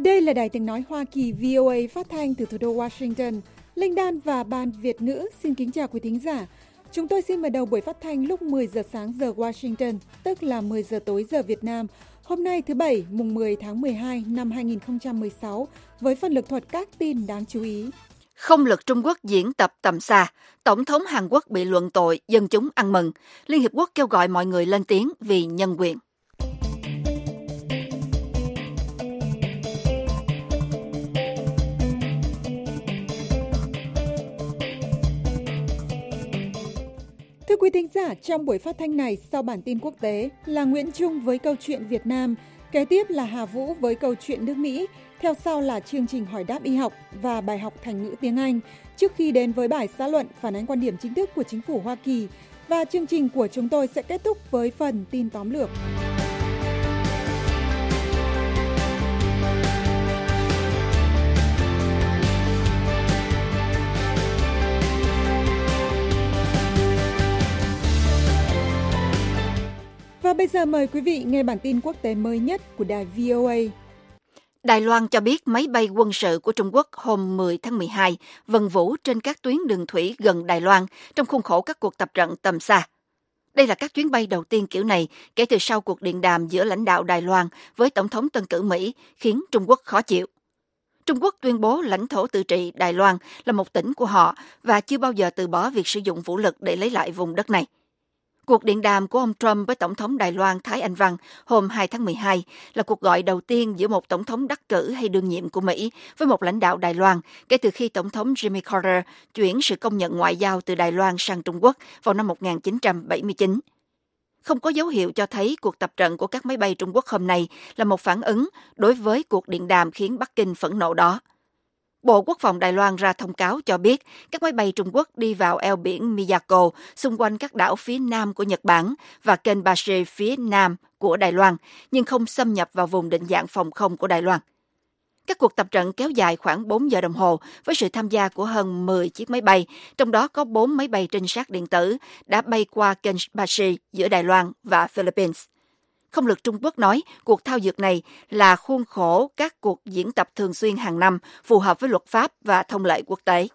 Đây là Đài Tiếng nói Hoa Kỳ VOA phát thanh từ thủ đô Washington. Linh Đan và Ban Việt ngữ xin kính chào quý thính giả. Chúng tôi xin mở đầu buổi phát thanh lúc 10 giờ sáng giờ Washington, tức là 10 giờ tối giờ Việt Nam. Hôm nay thứ Bảy, mùng 10 tháng 12 năm 2016, với phần lược thuật các tin đáng chú ý. Không lực Trung Quốc diễn tập tầm xa, Tổng thống Hàn Quốc bị luận tội, dân chúng ăn mừng. Liên Hiệp Quốc kêu gọi mọi người lên tiếng vì nhân quyền. Thưa quý thính giả, trong buổi phát thanh này, sau bản tin quốc tế là Nguyễn Trung với câu chuyện Việt Nam, kế tiếp là Hà Vũ với câu chuyện nước Mỹ, theo sau là chương trình hỏi đáp y học và bài học thành ngữ tiếng Anh, trước khi đến với bài xã luận phản ánh quan điểm chính thức của chính phủ Hoa Kỳ, và chương trình của chúng tôi sẽ kết thúc với phần tin tóm lược. Và bây giờ mời quý vị nghe bản tin quốc tế mới nhất của đài VOA. Đài Loan cho biết máy bay quân sự của Trung Quốc hôm 10 tháng 12 vần vũ trên các tuyến đường thủy gần Đài Loan trong khuôn khổ các cuộc tập trận tầm xa. Đây là các chuyến bay đầu tiên kiểu này kể từ sau cuộc điện đàm giữa lãnh đạo Đài Loan với Tổng thống tân cử Mỹ, khiến Trung Quốc khó chịu. Trung Quốc tuyên bố lãnh thổ tự trị Đài Loan là một tỉnh của họ và chưa bao giờ từ bỏ việc sử dụng vũ lực để lấy lại vùng đất này. Cuộc điện đàm của ông Trump với Tổng thống Đài Loan Thái Anh Văn hôm 2 tháng 12 là cuộc gọi đầu tiên giữa một Tổng thống đắc cử hay đương nhiệm của Mỹ với một lãnh đạo Đài Loan kể từ khi Tổng thống Jimmy Carter chuyển sự công nhận ngoại giao từ Đài Loan sang Trung Quốc vào năm 1979. Không có dấu hiệu cho thấy cuộc tập trận của các máy bay Trung Quốc hôm nay là một phản ứng đối với cuộc điện đàm khiến Bắc Kinh phẫn nộ đó. Bộ Quốc phòng Đài Loan ra thông cáo cho biết các máy bay Trung Quốc đi vào eo biển Miyako xung quanh các đảo phía nam của Nhật Bản và kênh Bashe phía nam của Đài Loan, nhưng không xâm nhập vào vùng định dạng phòng không của Đài Loan. Các cuộc tập trận kéo dài khoảng 4 giờ đồng hồ với sự tham gia của hơn 10 chiếc máy bay, trong đó có 4 máy bay trinh sát điện tử đã bay qua kênh Bashe giữa Đài Loan và Philippines. Không lực Trung Quốc nói cuộc thao dượt này là khuôn khổ các cuộc diễn tập thường xuyên hàng năm phù hợp với luật pháp và thông lệ quốc tế.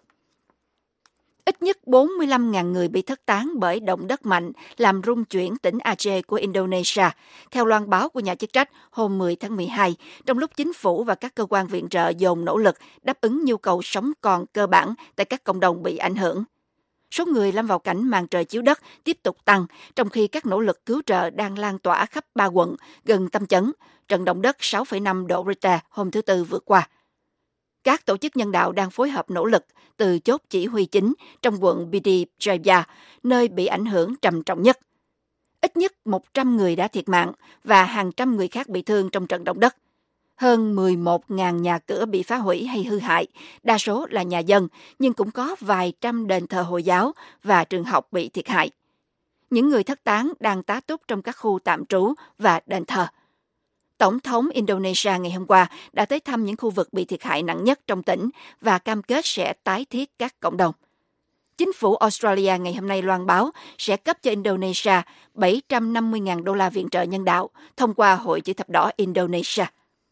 Ít nhất 45.000 người bị thất tán bởi động đất mạnh làm rung chuyển tỉnh Aceh của Indonesia, theo loan báo của nhà chức trách hôm 10 tháng 12, trong lúc chính phủ và các cơ quan viện trợ dồn nỗ lực đáp ứng nhu cầu sống còn cơ bản tại các cộng đồng bị ảnh hưởng. Số người lâm vào cảnh màn trời chiếu đất tiếp tục tăng, trong khi các nỗ lực cứu trợ đang lan tỏa khắp 3 quận gần tâm chấn, trận động đất 6,5 độ Richter hôm thứ Tư vừa qua. Các tổ chức nhân đạo đang phối hợp nỗ lực từ chốt chỉ huy chính trong quận Pidi Jaya, nơi bị ảnh hưởng trầm trọng nhất. Ít nhất 100 người đã thiệt mạng và hàng trăm người khác bị thương trong trận động đất. Hơn 11.000 nhà cửa bị phá hủy hay hư hại, đa số là nhà dân, nhưng cũng có vài trăm đền thờ Hồi giáo và trường học bị thiệt hại. Những người thất tán đang tá túc trong các khu tạm trú và đền thờ. Tổng thống Indonesia ngày hôm qua đã tới thăm những khu vực bị thiệt hại nặng nhất trong tỉnh và cam kết sẽ tái thiết các cộng đồng. Chính phủ Australia ngày hôm nay loan báo sẽ cấp cho Indonesia 750.000 đô la viện trợ nhân đạo thông qua Hội Chữ thập đỏ Indonesia.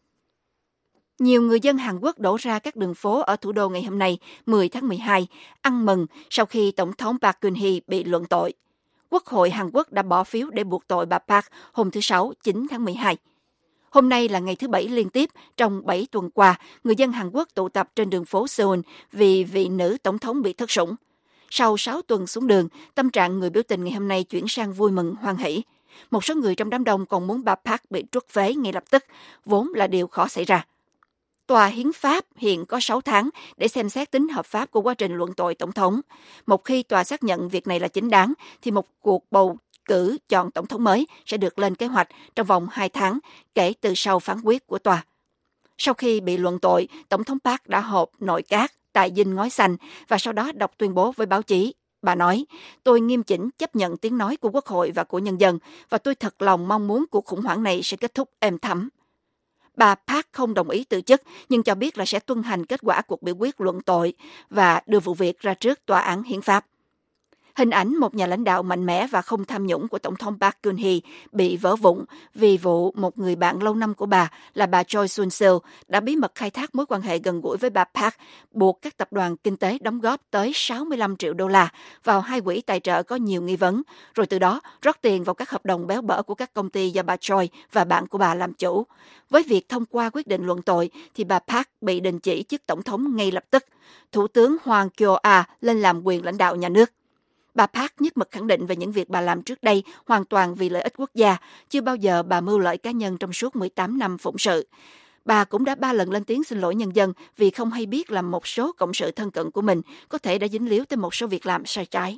Nhiều người dân Hàn Quốc đổ ra các đường phố ở thủ đô ngày hôm nay, 10 tháng 12, ăn mừng sau khi Tổng thống Park Geun-hye bị luận tội. Quốc hội Hàn Quốc đã bỏ phiếu để buộc tội bà Park hôm thứ Sáu, 9 tháng 12. Hôm nay là ngày thứ Bảy liên tiếp trong 7 tuần qua, người dân Hàn Quốc tụ tập trên đường phố Seoul vì vị nữ tổng thống bị thất sủng. Sau 6 tuần xuống đường, tâm trạng người biểu tình ngày hôm nay chuyển sang vui mừng hoan hỉ. Một số người trong đám đông còn muốn bà Park bị truất phế ngay lập tức, vốn là điều khó xảy ra. Tòa Hiến pháp hiện có 6 tháng để xem xét tính hợp pháp của quá trình luận tội tổng thống. Một khi tòa xác nhận việc này là chính đáng, thì một cuộc bầu cử chọn tổng thống mới sẽ được lên kế hoạch trong vòng 2 tháng kể từ sau phán quyết của tòa. Sau khi bị luận tội, Tổng thống Park đã họp nội các tại dinh ngói xanh và sau đó đọc tuyên bố với báo chí. Bà nói, tôi nghiêm chỉnh chấp nhận tiếng nói của Quốc hội và của nhân dân và tôi thật lòng mong muốn cuộc khủng hoảng này sẽ kết thúc êm thấm. Bà Park không đồng ý từ chức nhưng cho biết là sẽ tuân hành kết quả cuộc biểu quyết luận tội và đưa vụ việc ra trước tòa án hiến pháp. Hình ảnh một nhà lãnh đạo mạnh mẽ và không tham nhũng của Tổng thống Park Geun-hye bị vỡ vụn vì vụ một người bạn lâu năm của bà là bà Choi Soon-sil đã bí mật khai thác mối quan hệ gần gũi với bà Park, buộc các tập đoàn kinh tế đóng góp tới 65 triệu đô la vào hai quỹ tài trợ có nhiều nghi vấn, rồi từ đó rót tiền vào các hợp đồng béo bở của các công ty do bà Choi và bạn của bà làm chủ. Với việc thông qua quyết định luận tội, thì bà Park bị đình chỉ chức tổng thống ngay lập tức. Thủ tướng Hwang Kyo-a lên làm quyền lãnh đạo nhà nước. Bà Park nhất mực khẳng định về những việc bà làm trước đây hoàn toàn vì lợi ích quốc gia, chưa bao giờ bà mưu lợi cá nhân trong suốt 18 năm phụng sự. Bà cũng đã 3 lần lên tiếng xin lỗi nhân dân vì không hay biết là một số cộng sự thân cận của mình có thể đã dính líu tới một số việc làm sai trái.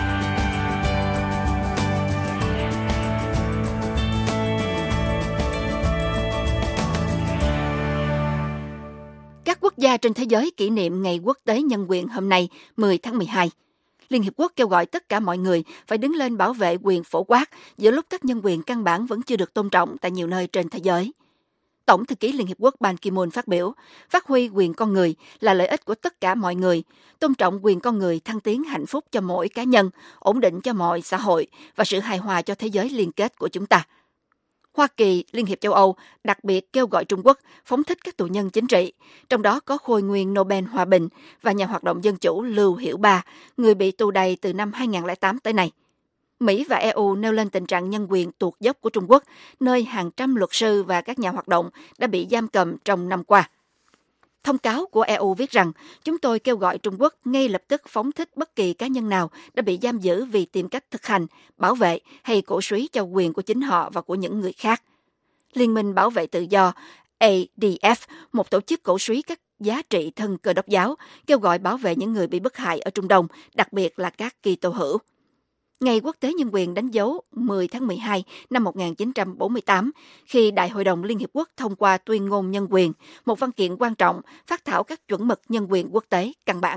Các quốc gia trên thế giới kỷ niệm Ngày Quốc tế Nhân quyền hôm nay, 10 tháng 12. Liên Hiệp Quốc kêu gọi tất cả mọi người phải đứng lên bảo vệ quyền phổ quát giữa lúc các nhân quyền căn bản vẫn chưa được tôn trọng tại nhiều nơi trên thế giới. Tổng thư ký Liên Hiệp Quốc Ban Ki-moon phát biểu, phát huy quyền con người là lợi ích của tất cả mọi người, tôn trọng quyền con người thăng tiến hạnh phúc cho mỗi cá nhân, ổn định cho mọi xã hội và sự hài hòa cho thế giới liên kết của chúng ta. Hoa Kỳ, Liên hiệp châu Âu đặc biệt kêu gọi Trung Quốc phóng thích các tù nhân chính trị, trong đó có khôi nguyên Nobel Hòa bình và nhà hoạt động dân chủ Lưu Hiểu Ba, người bị tù đày từ năm 2008 tới nay. Mỹ và EU nêu lên tình trạng nhân quyền tuột dốc của Trung Quốc, nơi hàng trăm luật sư và các nhà hoạt động đã bị giam cầm trong năm qua. Thông cáo của EU viết rằng, chúng tôi kêu gọi Trung Quốc ngay lập tức phóng thích bất kỳ cá nhân nào đã bị giam giữ vì tìm cách thực hành, bảo vệ hay cổ suý cho quyền của chính họ và của những người khác. Liên minh Bảo vệ Tự do ADF, một tổ chức cổ suý các giá trị thân Cơ đốc giáo, kêu gọi bảo vệ những người bị bức hại ở Trung Đông, đặc biệt là các Kitô hữu. Ngày Quốc tế Nhân quyền đánh dấu 10 tháng 12 năm 1948, khi Đại hội đồng Liên Hiệp Quốc thông qua tuyên ngôn nhân quyền, một văn kiện quan trọng phác thảo các chuẩn mực nhân quyền quốc tế căn bản.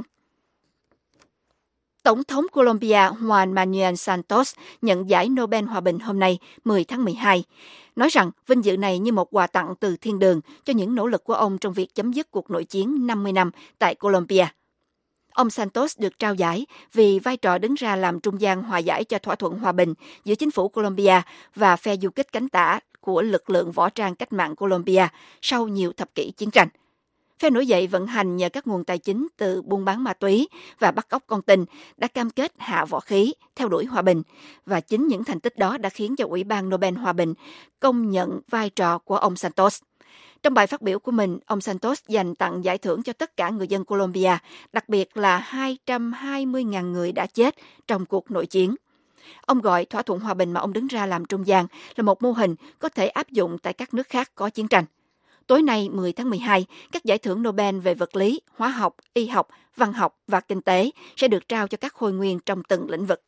Tổng thống Colombia Juan Manuel Santos nhận giải Nobel Hòa bình hôm nay, 10 tháng 12, nói rằng vinh dự này như một quà tặng từ thiên đường cho những nỗ lực của ông trong việc chấm dứt cuộc nội chiến 50 năm tại Colombia. Ông Santos được trao giải vì vai trò đứng ra làm trung gian hòa giải cho thỏa thuận hòa bình giữa chính phủ Colombia và phe du kích cánh tả của lực lượng võ trang cách mạng Colombia sau nhiều thập kỷ chiến tranh. Phe nổi dậy vận hành nhờ các nguồn tài chính từ buôn bán ma túy và bắt cóc con tin đã cam kết hạ võ khí, theo đuổi hòa bình, và chính những thành tích đó đã khiến cho Ủy ban Nobel Hòa bình công nhận vai trò của ông Santos. Trong bài phát biểu của mình, ông Santos dành tặng giải thưởng cho tất cả người dân Colombia, đặc biệt là 220.000 người đã chết trong cuộc nội chiến. Ông gọi thỏa thuận hòa bình mà ông đứng ra làm trung gian là một mô hình có thể áp dụng tại các nước khác có chiến tranh. Tối nay, 10 tháng 12, các giải thưởng Nobel về vật lý, hóa học, y học, văn học và kinh tế sẽ được trao cho các khôi nguyên trong từng lĩnh vực.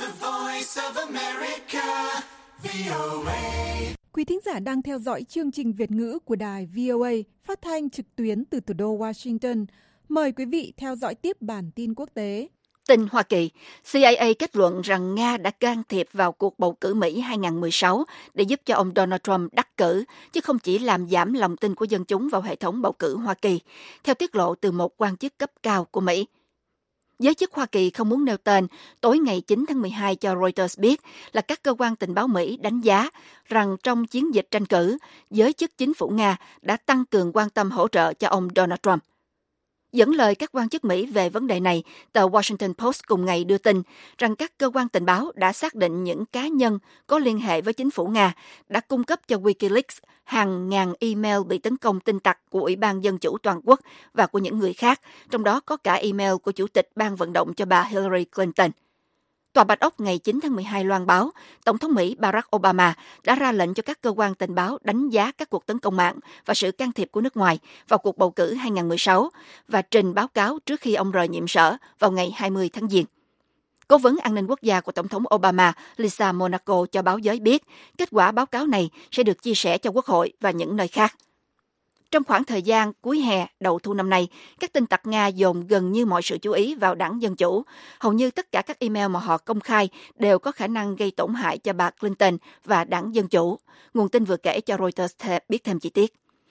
Quý thính giả đang theo dõi chương trình Việt ngữ của đài VOA phát thanh trực tuyến từ thủ đô Washington. Mời quý vị theo dõi tiếp bản tin quốc tế. Tin Hoa Kỳ, CIA kết luận rằng Nga đã can thiệp vào cuộc bầu cử Mỹ 2016 để giúp cho ông Donald Trump đắc cử, chứ không chỉ làm giảm lòng tin của dân chúng vào hệ thống bầu cử Hoa Kỳ, theo tiết lộ từ một quan chức cấp cao của Mỹ. Giới chức Hoa Kỳ không muốn nêu tên, tối ngày 9 tháng 12 cho Reuters biết là các cơ quan tình báo Mỹ đánh giá rằng trong chiến dịch tranh cử, giới chức chính phủ Nga đã tăng cường quan tâm hỗ trợ cho ông Donald Trump. Dẫn lời các quan chức Mỹ về vấn đề này, tờ Washington Post cùng ngày đưa tin rằng các cơ quan tình báo đã xác định những cá nhân có liên hệ với chính phủ Nga đã cung cấp cho Wikileaks hàng ngàn email bị tấn công tin tặc của Ủy ban Dân chủ Toàn quốc và của những người khác, trong đó có cả email của Chủ tịch Ban vận động cho bà Hillary Clinton. Tòa Bạch Ốc ngày 9 tháng 12 loan báo, Tổng thống Mỹ Barack Obama đã ra lệnh cho các cơ quan tình báo đánh giá các cuộc tấn công mạng và sự can thiệp của nước ngoài vào cuộc bầu cử 2016 và trình báo cáo trước khi ông rời nhiệm sở vào ngày 20 tháng Giêng. Cố vấn an ninh quốc gia của Tổng thống Obama, Lisa Monaco, cho báo giới biết kết quả báo cáo này sẽ được chia sẻ cho Quốc hội và những nơi khác. Trong khoảng thời gian cuối hè, đầu thu năm nay, các tin tặc Nga dồn gần như mọi sự chú ý vào đảng Dân Chủ. Hầu như tất cả các email mà họ công khai đều có khả năng gây tổn hại cho bà Clinton và đảng Dân Chủ. Nguồn tin vừa kể cho Reuters biết thêm chi tiết.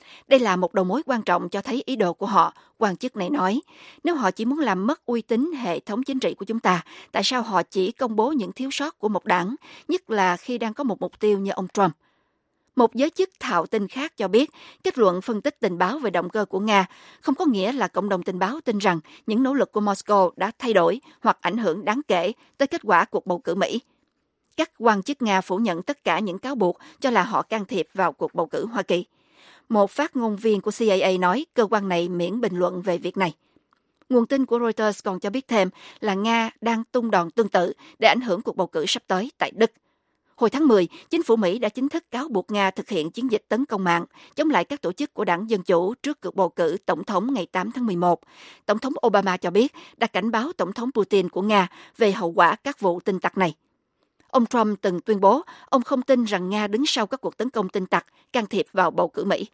Đây là một đầu mối quan trọng cho thấy ý đồ của họ, quan chức này nói. Nếu họ chỉ muốn làm mất uy tín hệ thống chính trị của chúng ta, tại sao họ chỉ công bố những thiếu sót của một đảng, nhất là khi đang có một mục tiêu như ông Trump? Một giới chức thạo tin khác cho biết, kết luận phân tích tình báo về động cơ của Nga không có nghĩa là cộng đồng tình báo tin rằng những nỗ lực của Moscow đã thay đổi hoặc ảnh hưởng đáng kể tới kết quả cuộc bầu cử Mỹ. Các quan chức Nga phủ nhận tất cả những cáo buộc cho là họ can thiệp vào cuộc bầu cử Hoa Kỳ. Một phát ngôn viên của CIA nói cơ quan này miễn bình luận về việc này. Nguồn tin của Reuters còn cho biết thêm là Nga đang tung đòn tương tự để ảnh hưởng cuộc bầu cử sắp tới tại Đức. Hồi tháng 10, chính phủ Mỹ đã chính thức cáo buộc Nga thực hiện chiến dịch tấn công mạng chống lại các tổ chức của Đảng Dân Chủ trước cuộc bầu cử tổng thống ngày 8 tháng 11. Tổng thống Obama cho biết đã cảnh báo Tổng thống Putin của Nga về hậu quả các vụ tin tặc này. Ông Trump từng tuyên bố ông không tin rằng Nga đứng sau các cuộc tấn công tin tặc can thiệp vào bầu cử Mỹ.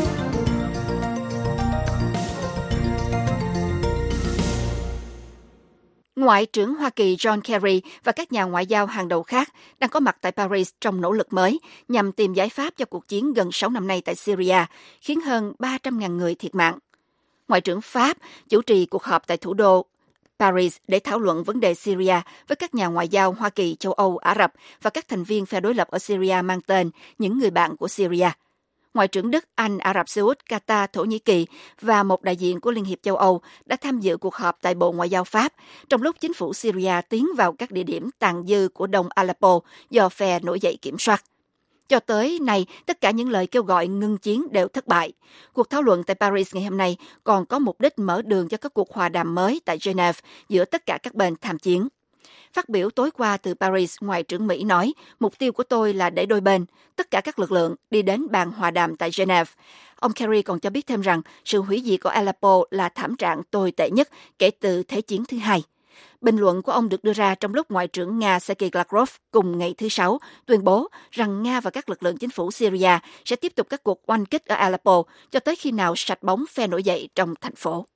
Ngoại trưởng Hoa Kỳ John Kerry và các nhà ngoại giao hàng đầu khác đang có mặt tại Paris trong nỗ lực mới nhằm tìm giải pháp cho cuộc chiến gần 6 năm nay tại Syria, khiến hơn 300.000 người thiệt mạng. Ngoại trưởng Pháp chủ trì cuộc họp tại thủ đô Paris để thảo luận vấn đề Syria với các nhà ngoại giao Hoa Kỳ, châu Âu, Ả Rập và các thành viên phe đối lập ở Syria mang tên những người bạn của Syria. Ngoại trưởng Đức, Anh, Ả Rập Xê Út, Qatar, Thổ Nhĩ Kỳ và một đại diện của Liên hiệp châu Âu đã tham dự cuộc họp tại Bộ Ngoại giao Pháp, trong lúc chính phủ Syria tiến vào các địa điểm tàn dư của đông Aleppo do phe nổi dậy kiểm soát. Cho tới nay, tất cả những lời kêu gọi ngưng chiến đều thất bại. Cuộc thảo luận tại Paris ngày hôm nay còn có mục đích mở đường cho các cuộc hòa đàm mới tại Geneva giữa tất cả các bên tham chiến. Phát biểu tối qua từ Paris, Ngoại trưởng Mỹ nói, mục tiêu của tôi là để đôi bên, tất cả các lực lượng đi đến bàn hòa đàm tại Geneva. Ông Kerry còn cho biết thêm rằng sự hủy diệt của Aleppo là thảm trạng tồi tệ nhất kể từ Thế chiến thứ hai. Bình luận của ông được đưa ra trong lúc Ngoại trưởng Nga Sergei Lavrov cùng ngày thứ Sáu tuyên bố rằng Nga và các lực lượng chính phủ Syria sẽ tiếp tục các cuộc oanh kích ở Aleppo cho tới khi nào sạch bóng phe nổi dậy trong thành phố.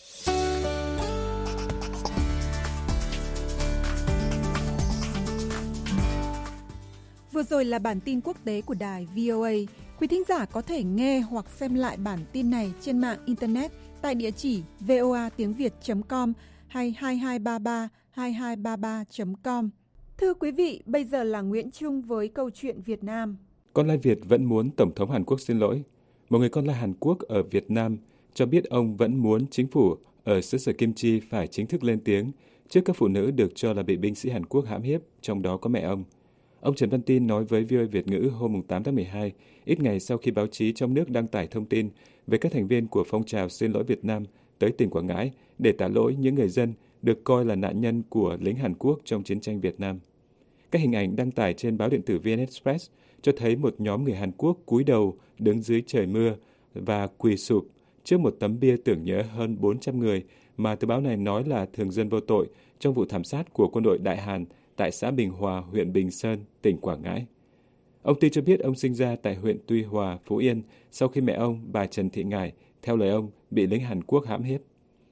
Vừa rồi là bản tin quốc tế của đài VOA. Quý thính giả có thể nghe hoặc xem lại bản tin này trên mạng Internet tại địa chỉ voatiengviet.com hay 2233 Thưa quý vị, bây giờ là Nguyễn Trung với câu chuyện Việt Nam. Con lai Việt vẫn muốn Tổng thống Hàn Quốc xin lỗi. Một người con lai Hàn Quốc ở Việt Nam cho biết ông vẫn muốn chính phủ ở xứ sở Kim Chi phải chính thức lên tiếng trước các phụ nữ được cho là bị binh sĩ Hàn Quốc hãm hiếp, trong đó có mẹ ông. Ông Trần Văn Tin nói với VOA Việt ngữ hôm 8 tháng 12, ít ngày sau khi báo chí trong nước đăng tải thông tin về các thành viên của phong trào xin lỗi Việt Nam tới tỉnh Quảng Ngãi để tạ lỗi những người dân được coi là nạn nhân của lính Hàn Quốc trong chiến tranh Việt Nam. Các hình ảnh đăng tải trên báo điện tử VN Express cho thấy một nhóm người Hàn Quốc cúi đầu đứng dưới trời mưa và quỳ sụp trước một tấm bia tưởng nhớ hơn 400 người mà tờ báo này nói là thường dân vô tội trong vụ thảm sát của quân đội Đại Hàn tại xã Bình Hòa, huyện Bình Sơn, tỉnh Quảng Ngãi. Ông Tin cho biết ông sinh ra tại huyện Tuy Hòa, Phú Yên sau khi mẹ ông, bà Trần Thị Ngải, theo lời ông, bị lính Hàn Quốc hãm hiếp.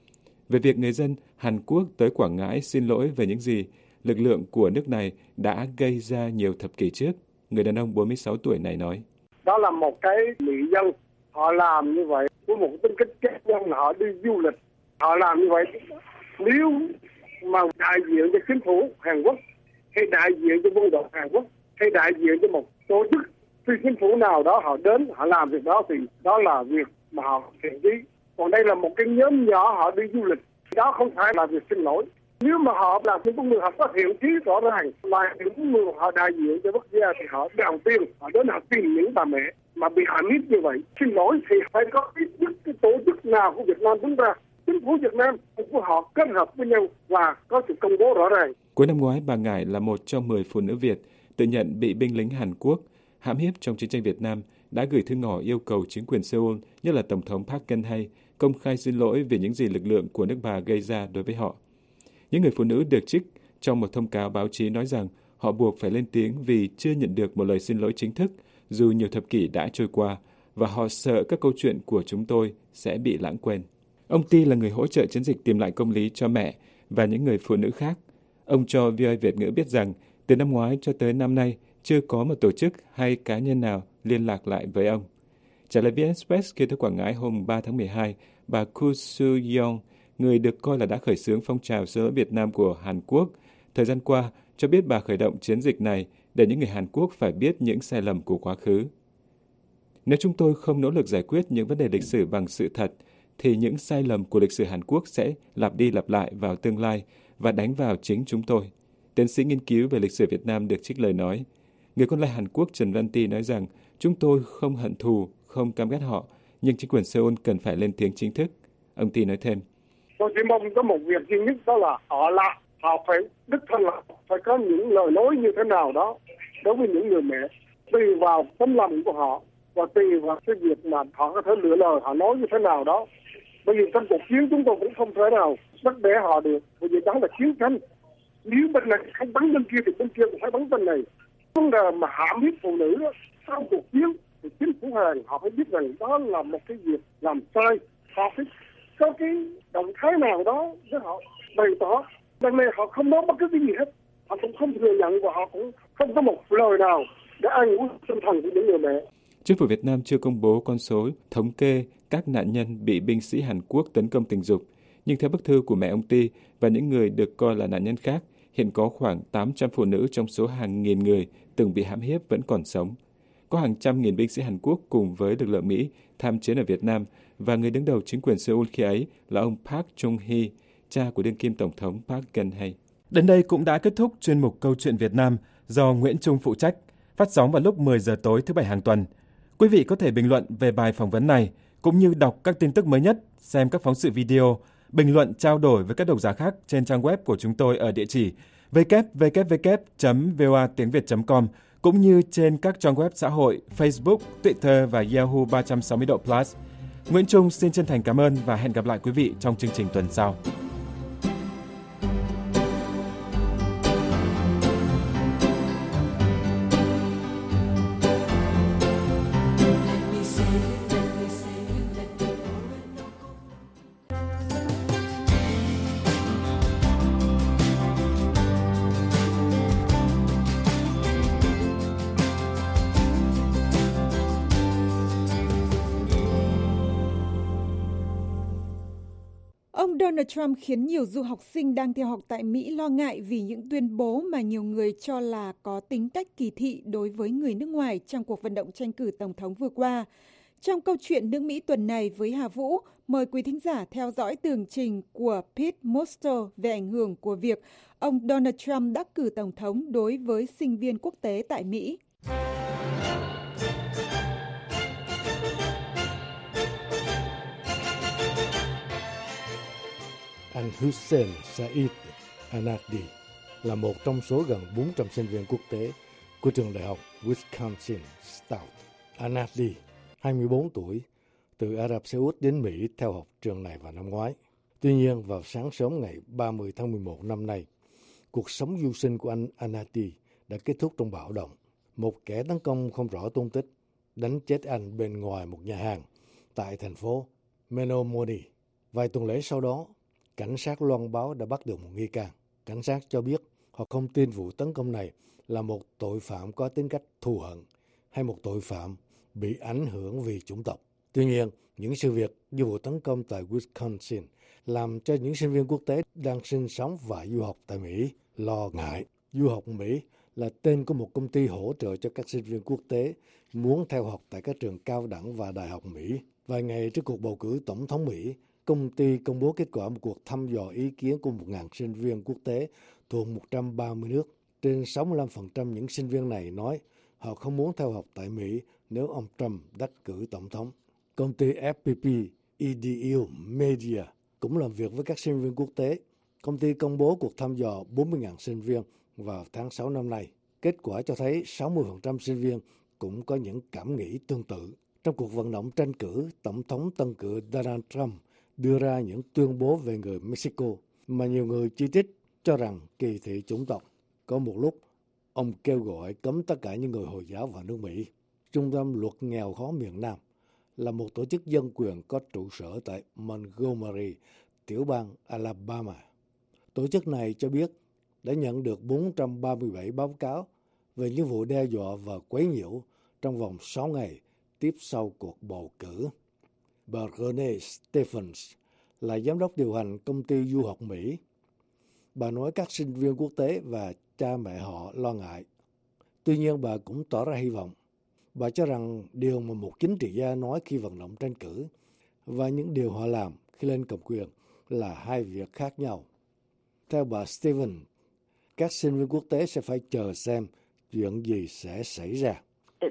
Về việc người dân Hàn Quốc tới Quảng Ngãi xin lỗi về những gì lực lượng của nước này đã gây ra nhiều thập kỷ trước, người đàn ông 46 tuổi này nói. Đó là một cái mỹ dân, họ làm như vậy với một tính cách cá nhân, họ đi du lịch, họ làm như vậy. Nếu mà đại diện cho chính phủ Hàn Quốc, hay đại diện cho quân đội Hàn Quốc, hay đại diện cho một tổ chức phi chính phủ nào đó họ đến, họ làm việc đó thì đó là việc mà họ thiện chí. Còn đây là một cái nhóm nhỏ họ đi du lịch, đó không phải là việc xin lỗi. Nếu mà họ là những người họ có thiện chí rõ ràng, mà những người họ đại diện cho quốc gia thì họ đầu tiên họ đến họ tìm những bà mẹ mà bị hãm hiếp như vậy. Xin lỗi thì phải có ít nhất cái tổ chức nào của Việt Nam đứng ra. Chính phủ Việt Nam của họ kết hợp với nhau và có sự công bố rõ ràng. Cuối năm ngoái, bà Ngải là một trong 10 phụ nữ Việt tự nhận bị binh lính Hàn Quốc hãm hiếp trong chiến tranh Việt Nam đã gửi thư ngỏ yêu cầu chính quyền Seoul, nhất là Tổng thống Park Geun-hye, công khai xin lỗi về những gì lực lượng của nước bà gây ra đối với họ. Những người phụ nữ được trích trong một thông cáo báo chí nói rằng họ buộc phải lên tiếng vì chưa nhận được một lời xin lỗi chính thức dù nhiều thập kỷ đã trôi qua và họ sợ các câu chuyện của chúng tôi sẽ bị lãng quên. Ông Ti là người hỗ trợ chiến dịch tìm lại công lý cho mẹ và những người phụ nữ khác. Ông cho VOA Việt ngữ biết rằng từ năm ngoái cho tới năm nay chưa có một tổ chức hay cá nhân nào liên lạc lại với ông. Trả lời VN Express khi tới Quảng Ngãi hôm 3 tháng 12, bà Koo Soo-yong, người được coi là đã khởi xướng phong trào xin lỗi Việt Nam của Hàn Quốc, thời gian qua cho biết bà khởi động chiến dịch này để những người Hàn Quốc phải biết những sai lầm của quá khứ. Nếu chúng tôi không nỗ lực giải quyết những vấn đề lịch sử bằng sự thật, thì những sai lầm của lịch sử Hàn Quốc sẽ lặp đi lặp lại vào tương lai và đánh vào chính chúng tôi. Tiến sĩ nghiên cứu về lịch sử Việt Nam được trích lời nói. Người con lai Hàn Quốc Trần Văn Ti nói rằng chúng tôi không hận thù, không căm ghét họ, nhưng chính quyền Seoul cần phải lên tiếng chính thức. Ông Ti nói thêm. Tôi chỉ mong có một việc duy nhất, đó là họ phải đích thân là phải có những lời nói như thế nào đó đối với những người mẹ, tùy vào tấm lòng của họ và tùy vào cái việc mà họ có thể lựa lời họ nói như thế nào đó. Bởi vì trong cuộc chiến chúng tôi cũng không thể nào bắt bẻ họ được, bởi vì đó là chiến tranh. Nếu bên này không bắn bên kia thì bên kia cũng phải bắn bên này. Vấn đề mà hãm hiếp phụ nữ đó, sau cuộc chiến thì chính phủ Hàn họ phải biết rằng đó là một cái việc làm sai. Họ phải có cái động thái nào đó để họ bày tỏ. Lần này họ không nói bất cứ cái gì hết, họ cũng không thừa nhận và họ cũng không có một lời nào để an ủi tinh thần của những người mẹ. Chính phủ Việt Nam chưa công bố con số thống kê các nạn nhân bị binh sĩ Hàn Quốc tấn công tình dục, nhưng theo bức thư của mẹ ông Ti và những người được coi là nạn nhân khác, hiện có khoảng 800 phụ nữ trong số hàng nghìn người từng bị hãm hiếp vẫn còn sống. Có hàng trăm nghìn binh sĩ Hàn Quốc cùng với lực lượng Mỹ tham chiến ở Việt Nam và người đứng đầu chính quyền Seoul khi ấy là ông Park Chung-hee, cha của đương kim Tổng thống Park Geun-hye. Đến đây cũng đã kết thúc chuyên mục Câu chuyện Việt Nam do Nguyễn Trung phụ trách, phát sóng vào lúc 10 giờ tối thứ Bảy hàng tuần. Quý vị có thể bình luận về bài phỏng vấn này, cũng như đọc các tin tức mới nhất, xem các phóng sự video, bình luận trao đổi với các độc giả khác trên trang web của chúng tôi ở địa chỉ www.voatiengviet.com, cũng như trên các trang web xã hội Facebook, Twitter và Yahoo 360 độ Plus. Nguyễn Trung xin chân thành cảm ơn và hẹn gặp lại quý vị trong chương trình tuần sau. Ông Donald Trump khiến nhiều du học sinh đang theo học tại Mỹ lo ngại vì những tuyên bố mà nhiều người cho là có tính cách kỳ thị đối với người nước ngoài trong cuộc vận động tranh cử tổng thống vừa qua. Trong câu chuyện nước Mỹ tuần này với Hà Vũ, mời quý thính giả theo dõi tường trình của Pete Moster về ảnh hưởng của việc ông Donald Trump đắc cử tổng thống đối với sinh viên quốc tế tại Mỹ. Anh Hussein Saeed Anadi là một trong số gần 400 sinh viên quốc tế của trường đại học Wisconsin-Stout. Anadi, 24 tuổi, từ Ả Rập Xê Út đến Mỹ theo học trường này vào năm ngoái. Tuy nhiên, vào sáng sớm ngày 30 tháng 11 năm nay, cuộc sống du sinh của anh Anadi đã kết thúc trong bạo động. Một kẻ tấn công không rõ tung tích đánh chết anh bên ngoài một nhà hàng tại thành phố Menominee. Vài tuần lễ sau đó, cảnh sát loan báo đã bắt được một nghi can. Cảnh sát cho biết họ không tin vụ tấn công này là một tội phạm có tính cách thù hận hay một tội phạm bị ảnh hưởng vì chủng tộc. Tuy nhiên, những sự việc như vụ tấn công tại Wisconsin làm cho những sinh viên quốc tế đang sinh sống và du học tại Mỹ lo ngại. Du học Mỹ là tên của một công ty hỗ trợ cho các sinh viên quốc tế muốn theo học tại các trường cao đẳng và đại học Mỹ. Vài ngày trước cuộc bầu cử tổng thống Mỹ, công ty công bố kết quả một cuộc thăm dò ý kiến của 1.000 sinh viên quốc tế thuộc 130 nước. Trên 65% những sinh viên này nói họ không muốn theo học tại Mỹ nếu ông Trump đắc cử tổng thống. Công ty FPP EDU Media cũng làm việc với các sinh viên quốc tế. Công ty công bố cuộc thăm dò 40.000 sinh viên vào tháng 6 năm nay. Kết quả cho thấy 60% sinh viên cũng có những cảm nghĩ tương tự. Trong cuộc vận động tranh cử, Tổng thống tân cử Donald Trump đưa ra những tuyên bố về người Mexico mà nhiều người chỉ trích cho rằng kỳ thị chủng tộc. Có một lúc, ông kêu gọi cấm tất cả những người Hồi giáo vào nước Mỹ. Trung tâm luật nghèo khó miền Nam là một tổ chức dân quyền có trụ sở tại Montgomery, tiểu bang Alabama. Tổ chức này cho biết đã nhận được 437 báo cáo về những vụ đe dọa và quấy nhiễu trong vòng 6 ngày tiếp sau cuộc bầu cử. Bà Renee Stephens là giám đốc điều hành công ty du học Mỹ. Bà nói các sinh viên quốc tế và cha mẹ họ lo ngại. Tuy nhiên bà cũng tỏ ra hy vọng. Bà cho rằng điều mà một chính trị gia nói khi vận động tranh cử và những điều họ làm khi lên cầm quyền là hai việc khác nhau. Theo bà Stevens, các sinh viên quốc tế sẽ phải chờ xem chuyện gì sẽ xảy ra.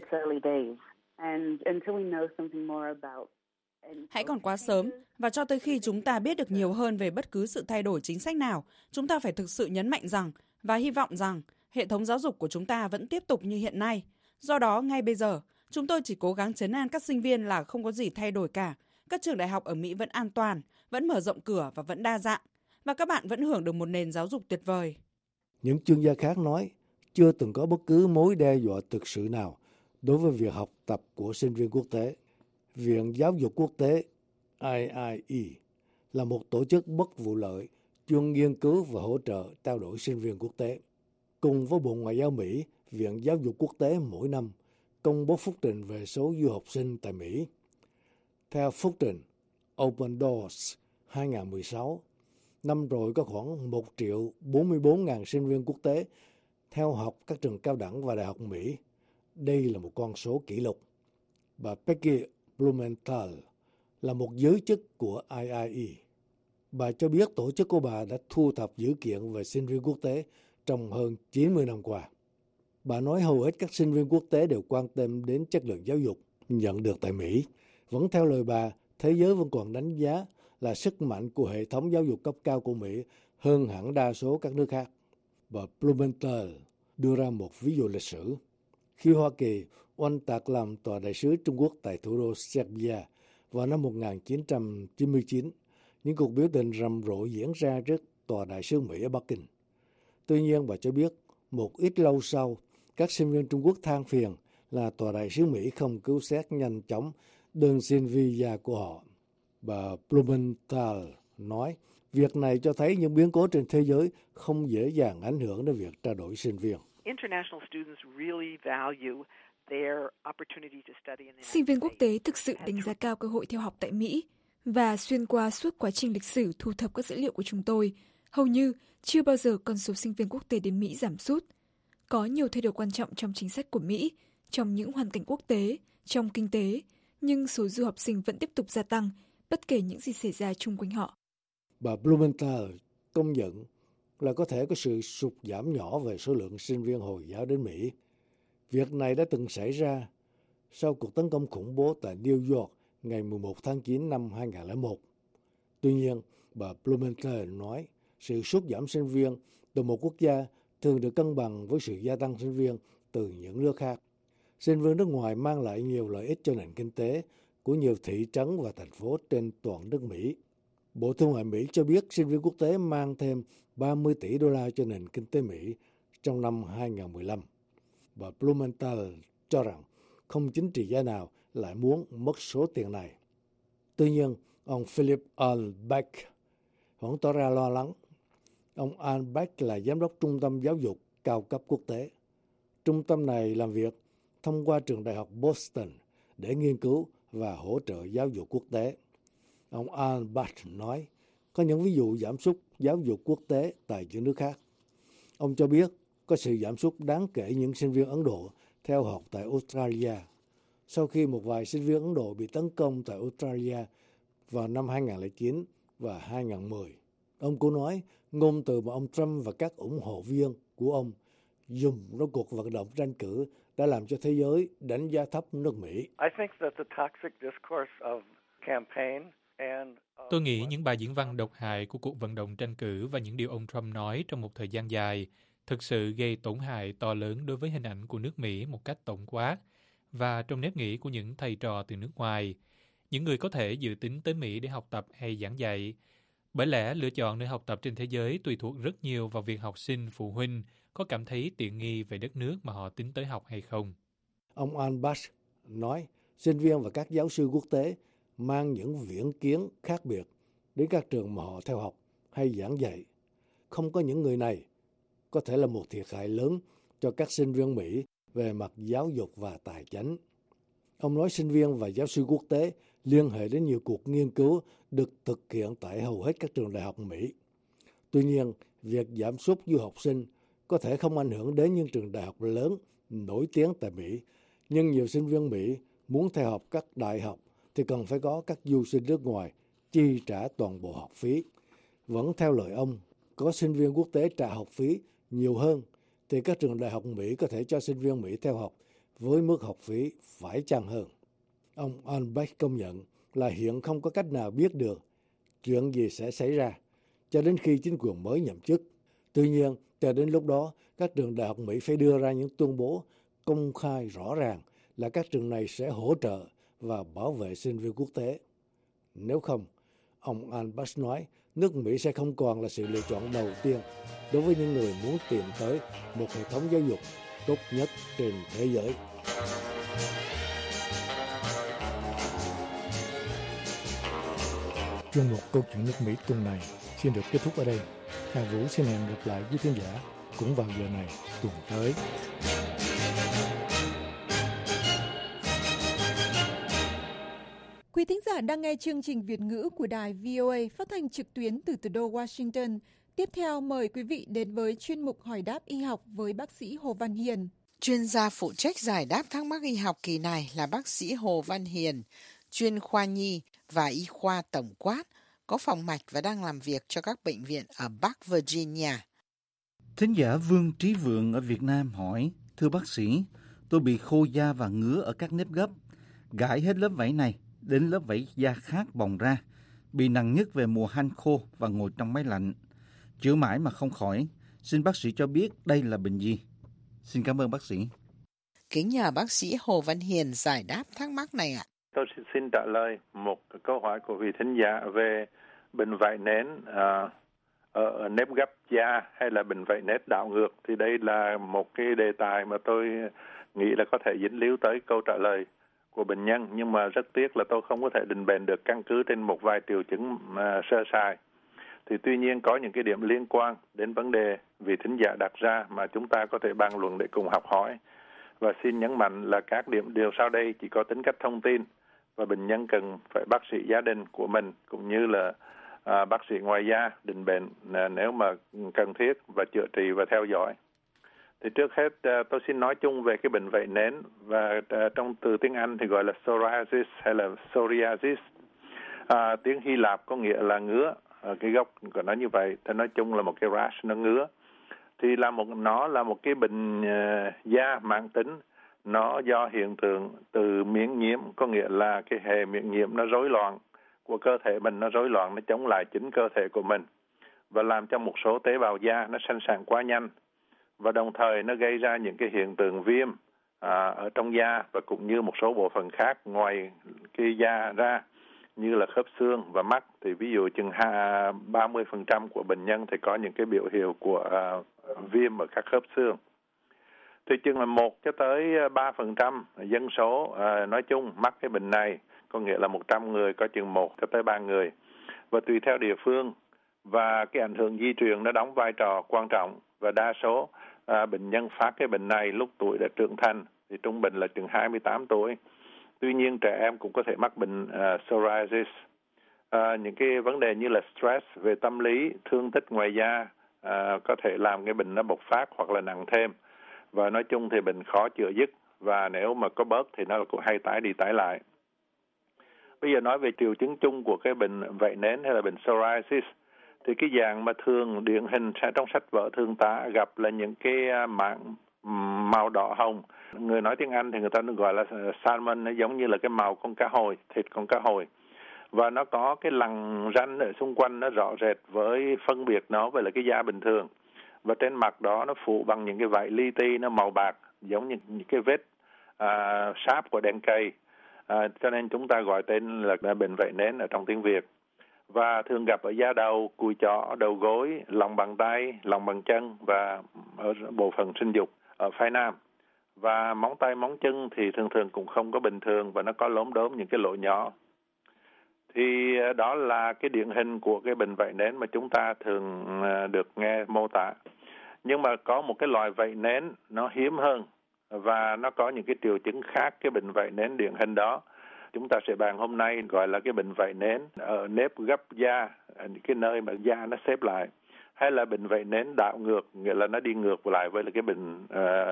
Hãy còn quá sớm, và cho tới khi chúng ta biết được nhiều hơn về bất cứ sự thay đổi chính sách nào, chúng ta phải thực sự nhấn mạnh rằng và hy vọng rằng hệ thống giáo dục của chúng ta vẫn tiếp tục như hiện nay. Do đó, ngay bây giờ, chúng tôi chỉ cố gắng trấn an các sinh viên là không có gì thay đổi cả. Các trường đại học ở Mỹ vẫn an toàn, vẫn mở rộng cửa và vẫn đa dạng, và các bạn vẫn hưởng được một nền giáo dục tuyệt vời. Những chuyên gia khác nói, chưa từng có bất cứ mối đe dọa thực sự nào đối với việc học tập của sinh viên quốc tế. Viện Giáo dục Quốc tế IIE là một tổ chức bất vụ lợi chuyên nghiên cứu và hỗ trợ trao đổi sinh viên quốc tế. Cùng với Bộ Ngoại giao Mỹ, Viện Giáo dục Quốc tế mỗi năm công bố phúc trình về số du học sinh tại Mỹ. Theo phúc trình Open Doors 2016, năm rồi có khoảng 1.044.000 sinh viên quốc tế theo học các trường cao đẳng và đại học Mỹ. Đây là một con số kỷ lục. Bà Peggy Blumenthal là một giới chức của IIE. Bà cho biết tổ chức của bà đã thu thập dữ kiện về sinh viên quốc tế trong hơn 90 năm qua. Bà nói hầu hết các sinh viên quốc tế đều quan tâm đến chất lượng giáo dục nhận được tại Mỹ. Vẫn theo lời bà, thế giới vẫn còn đánh giá là sức mạnh của hệ thống giáo dục cấp cao của Mỹ hơn hẳn đa số các nước khác. Bà Blumenthal đưa ra một ví dụ lịch sử. Khi Hoa Kỳ oanh tạc làm tòa đại sứ Trung Quốc tại thủ đô Serbia vào năm 1999, những cuộc biểu tình rầm rộ diễn ra trước tòa đại sứ Mỹ ở Bắc Kinh. Tuy nhiên, bà cho biết, một ít lâu sau, các sinh viên Trung Quốc than phiền là tòa đại sứ Mỹ không cứu xét nhanh chóng đơn xin visa của họ. Bà Blumenthal nói, việc này cho thấy những biến cố trên thế giới không dễ dàng ảnh hưởng đến việc trao đổi sinh viên. Sinh viên quốc tế thực sự đánh giá cao cơ hội theo học tại Mỹ, và xuyên qua suốt quá trình lịch sử thu thập các dữ liệu của chúng tôi, hầu như chưa bao giờ con số sinh viên quốc tế đến Mỹ giảm sút. Có nhiều thay đổi quan trọng trong chính sách của Mỹ, trong những hoàn cảnh quốc tế, trong kinh tế, nhưng số du học sinh vẫn tiếp tục gia tăng, bất kể những gì xảy ra chung quanh họ. Bà Blumenthal công nhận là có thể có sự sụt giảm nhỏ về số lượng sinh viên Hồi giáo đến Mỹ. Việc này đã từng xảy ra sau cuộc tấn công khủng bố tại New York ngày 11 tháng 9 năm 2001. Tuy nhiên, bà Blumenthal nói sự sút giảm sinh viên từ một quốc gia thường được cân bằng với sự gia tăng sinh viên từ những nước khác. Sinh viên nước ngoài mang lại nhiều lợi ích cho nền kinh tế của nhiều thị trấn và thành phố trên toàn nước Mỹ. Bộ Thương mại Mỹ cho biết sinh viên quốc tế mang thêm 30 tỷ đô la cho nền kinh tế Mỹ trong năm 2015. Bà Blumenthal cho rằng không chính trị gia nào lại muốn mất số tiền này. Tuy nhiên, ông Philip Albeck vẫn tỏ ra lo lắng. Ông Albeck là giám đốc trung tâm giáo dục cao cấp quốc tế. Trung tâm này làm việc thông qua trường đại học Boston để nghiên cứu và hỗ trợ giáo dục quốc tế. Ông Albeck nói, có những ví dụ giảm sút giáo dục quốc tế tại những nước khác. Ông cho biết có sự giảm sút đáng kể những sinh viên Ấn Độ theo học tại Australia, sau khi một vài sinh viên Ấn Độ bị tấn công tại Australia vào năm 2009 và 2010. Ông cũng nói ngôn từ mà ông Trump và các ủng hộ viên của ông dùng trong cuộc vận động tranh cử đã làm cho thế giới đánh giá thấp nước Mỹ. Tôi nghĩ những bài diễn văn độc hại của cuộc vận động tranh cử và những điều ông Trump nói trong một thời gian dài thực sự gây tổn hại to lớn đối với hình ảnh của nước Mỹ một cách tổng quát và trong nếp nghĩ của những thầy trò từ nước ngoài, những người có thể dự tính tới Mỹ để học tập hay giảng dạy. Bởi lẽ lựa chọn nơi học tập trên thế giới tùy thuộc rất nhiều vào việc học sinh, phụ huynh có cảm thấy tiện nghi về đất nước mà họ tính tới học hay không. Ông Albeck nói sinh viên và các giáo sư quốc tế mang những viễn kiến khác biệt đến các trường mà họ theo học hay giảng dạy. Không có những người này có thể là một thiệt hại lớn cho các sinh viên Mỹ về mặt giáo dục và tài chính. Ông nói sinh viên và giáo sư quốc tế liên hệ đến nhiều cuộc nghiên cứu được thực hiện tại hầu hết các trường đại học Mỹ. Tuy nhiên, việc giảm sút du học sinh có thể không ảnh hưởng đến những trường đại học lớn nổi tiếng tại Mỹ, nhưng nhiều sinh viên Mỹ muốn theo học các đại học thì cần phải có các du sinh nước ngoài chi trả toàn bộ học phí. Vẫn theo lời ông, có sinh viên quốc tế trả học phí nhiều hơn thì các trường đại học Mỹ có thể cho sinh viên Mỹ theo học với mức học phí phải chăng hơn. Ông Albrecht công nhận là hiện không có cách nào biết được chuyện gì sẽ xảy ra cho đến khi chính quyền mới nhậm chức. Tuy nhiên, cho đến lúc đó, các trường đại học Mỹ phải đưa ra những tuyên bố công khai rõ ràng là các trường này sẽ hỗ trợ và bảo vệ sinh viên quốc tế. Nếu không, ông Albrecht nói, nước Mỹ sẽ không còn là sự lựa chọn đầu tiên đối với những người muốn tìm tới một hệ thống giáo dục tốt nhất trên thế giới. Chuyên mục Câu chuyện nước Mỹ tuần này xin được kết thúc ở đây. Hà Vũ xin hẹn gặp lại quý khán giả cũng vào giờ này tuần tới. Quý thính giả đang nghe chương trình Việt ngữ của đài VOA phát thanh trực tuyến từ thủ đô Washington. Tiếp theo mời quý vị đến với chuyên mục Hỏi đáp y học với bác sĩ Hồ Văn Hiền. Chuyên gia phụ trách giải đáp thắc mắc y học kỳ này là bác sĩ Hồ Văn Hiền, chuyên khoa nhi và y khoa tổng quát, có phòng mạch và đang làm việc cho các bệnh viện ở Bắc Virginia. Thính giả Vương Trí Vượng ở Việt Nam hỏi, thưa bác sĩ, tôi bị khô da và ngứa ở các nếp gấp, gãi hết lớp vảy này đến lớp vảy da khác bong ra, bị nặng nhất về mùa hanh khô và ngồi trong máy lạnh, chữa mãi mà không khỏi. Xin bác sĩ cho biết đây là bệnh gì? Xin cảm ơn bác sĩ. Kính nhờ bác sĩ Hồ Văn Hiền giải đáp thắc mắc này ạ. Tôi xin trả lời một câu hỏi của vị thính giả về bệnh vảy nến ở nếp gấp da hay là bệnh vảy nến đảo ngược. Thì đây là một cái đề tài mà tôi nghĩ là có thể dính líu tới câu trả lời của bệnh nhân, nhưng mà rất tiếc là tôi không có thể định bệnh được căn cứ trên một vài triệu chứng sơ sài. Thì tuy nhiên có những cái điểm liên quan đến vấn đề vị thính giả đặt ra mà chúng ta có thể bàn luận để cùng học hỏi. Và xin nhấn mạnh là các điều sau đây chỉ có tính cách thông tin và bệnh nhân cần phải bác sĩ gia đình của mình cũng như là bác sĩ ngoại da định bệnh nếu mà cần thiết và chữa trị và theo dõi. Thì trước hết tôi xin nói chung về cái bệnh vảy nến, và trong từ tiếng Anh thì gọi là psoriasis hay là psoriasis. Tiếng Hy Lạp có nghĩa là ngứa, cái gốc của nó như vậy, thì nói chung là một cái rash, nó ngứa. Thì nó là một cái bệnh da mãn tính, nó do hiện tượng từ miễn nhiễm, có nghĩa là cái hệ miễn nhiễm nó rối loạn của cơ thể mình, nó rối loạn, nó chống lại chính cơ thể của mình và làm cho một số tế bào da nó sinh sản quá nhanh, và đồng thời nó gây ra những cái hiện tượng viêm ở trong da và cũng như một số bộ phận khác ngoài cái da ra như là khớp xương và mắt. Thì ví dụ chừng 30% của bệnh nhân thì có những cái biểu hiện của viêm ở các khớp xương. Thì chừng là 1-3% dân số nói chung mắc cái bệnh này, có nghĩa là 100 người có chừng 1-3 người. Và tùy theo địa phương và cái ảnh hưởng di truyền nó đóng vai trò quan trọng, và đa số bệnh nhân phát cái bệnh này lúc tuổi đã trưởng thành, thì trung bình là chừng 28 tuổi. Tuy nhiên trẻ em cũng có thể mắc bệnh psoriasis. Những cái vấn đề như là stress về tâm lý, thương tích ngoài da có thể làm cái bệnh nó bộc phát hoặc là nặng thêm. Và nói chung thì bệnh khó chữa dứt, và nếu mà có bớt thì nó cũng hay tái đi tái lại. Bây giờ nói về triệu chứng chung của cái bệnh vảy nến hay là bệnh psoriasis, thì cái dạng mà thường điển hình trong sách vở thường ta gặp là những cái mảng màu đỏ hồng. Người nói tiếng Anh thì người ta gọi là salmon, nó giống như là cái màu con cá hồi, thịt con cá hồi. Và nó có cái lằn ranh ở xung quanh nó rõ rệt với phân biệt nó với là cái da bình thường. Và trên mặt đó nó phủ bằng những cái vảy li ti nó màu bạc, giống như những cái vết sáp của đèn cây. Cho nên chúng ta gọi tên là bệnh vảy nến ở trong tiếng Việt. Và thường gặp ở da đầu, cùi chỏ, đầu gối, lòng bàn tay, lòng bàn chân và ở bộ phận sinh dục ở phái nam. Và móng tay, móng chân thì thường cũng không có bình thường và nó có lốm đốm những cái lỗ nhỏ. Thì đó là cái điển hình của cái bệnh vảy nến mà chúng ta thường được nghe mô tả. Nhưng mà có một cái loại vảy nến nó hiếm hơn và nó có những cái triệu chứng khác cái bệnh vẩy nến điển hình đó. Chúng ta sẽ bàn hôm nay gọi là cái bệnh vẩy nến ở nếp gấp da, cái nơi mà da nó xếp lại, hay là bệnh vẩy nến đảo ngược, nghĩa là nó đi ngược lại với là cái bệnh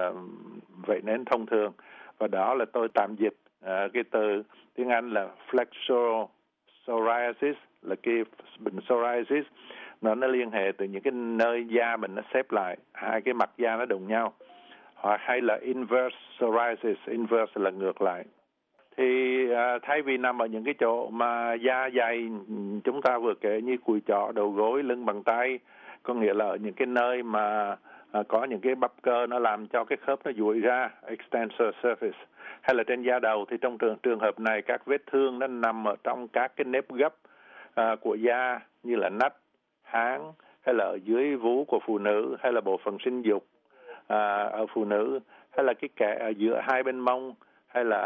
vẩy nến thông thường. Và đó là tôi tạm dịch cái từ tiếng Anh là flexural psoriasis, là cái bệnh psoriasis. Nó liên hệ từ những cái nơi da mình nó xếp lại, hai cái mặt da nó đụng nhau. Hoặc hay là inverse psoriasis, inverse là ngược lại. Thì thay vì nằm ở những cái chỗ mà da dày chúng ta vừa kể như cùi chỏ, đầu gối, lưng, bàn tay, có nghĩa là ở những cái nơi mà có những cái bắp cơ nó làm cho cái khớp nó duỗi ra, extensor surface, hay là trên da đầu, thì trong trường hợp này các vết thương nó nằm ở trong các cái nếp gấp của da như là nách, háng, hay là ở dưới vú của phụ nữ, hay là bộ phận sinh dục ở phụ nữ, hay là cái kẽ ở giữa hai bên mông, hay là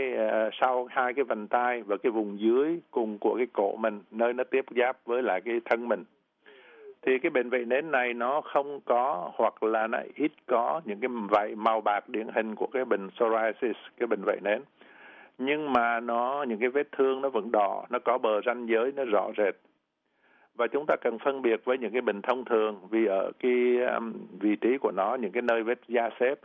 sau hai cái vành tai và cái vùng dưới cùng của cái cổ mình, nơi nó tiếp giáp với lại cái thân mình. Thì cái bệnh vẩy nến này nó không có, hoặc là nó ít có những cái vảy màu bạc điển hình của cái bệnh psoriasis, cái bệnh vẩy nến. Nhưng mà những cái vết thương nó vẫn đỏ, nó có bờ ranh giới nó rõ rệt. Và chúng ta cần phân biệt với những cái bệnh thông thường, vì ở cái vị trí của nó, những cái nơi vết da xếp,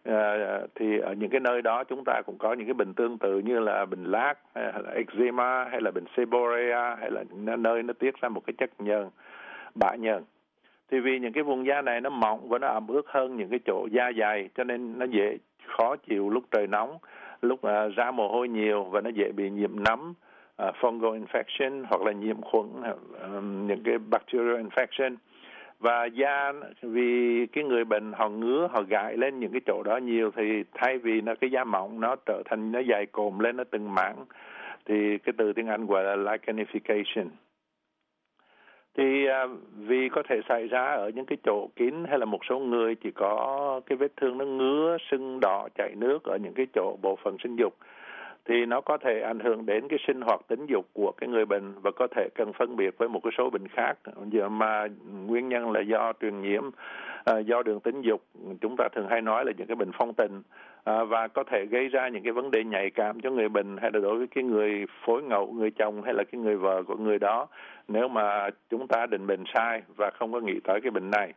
thì ở những cái nơi đó chúng ta cũng có những cái bệnh tương tự như là bệnh lác, hay là eczema, hay là bệnh seborrhea, hay là nơi nó tiết ra một cái chất nhờn, bã nhờn. Thì vì những cái vùng da này nó mỏng và nó ẩm ướt hơn những cái chỗ da dày, cho nên nó dễ khó chịu lúc trời nóng, lúc ra mồ hôi nhiều, và nó dễ bị nhiễm nấm, fungal infection, hoặc là nhiễm khuẩn, những cái bacterial infection. Và da, vì cái người bệnh họ ngứa, họ gãi lên những cái chỗ đó nhiều, thì thay vì cái da mỏng nó trở thành nó dày cộm lên, nó từng mảng, thì cái từ tiếng Anh gọi là lichenification. Thì vì có thể xảy ra ở những cái chỗ kín, hay là một số người chỉ có cái vết thương nó ngứa, sưng đỏ, chảy nước ở những cái chỗ bộ phận sinh dục, thì nó có thể ảnh hưởng đến cái sinh hoạt tính dục của cái người bệnh, và có thể cần phân biệt với một cái số bệnh khác mà nguyên nhân là do truyền nhiễm, do đường tính dục, chúng ta thường hay nói là những cái bệnh phong tình, và có thể gây ra những cái vấn đề nhạy cảm cho người bệnh, hay là đối với cái người phối ngẫu, người chồng hay là cái người vợ của người đó, nếu mà chúng ta định bệnh sai và không có nghĩ tới cái bệnh này.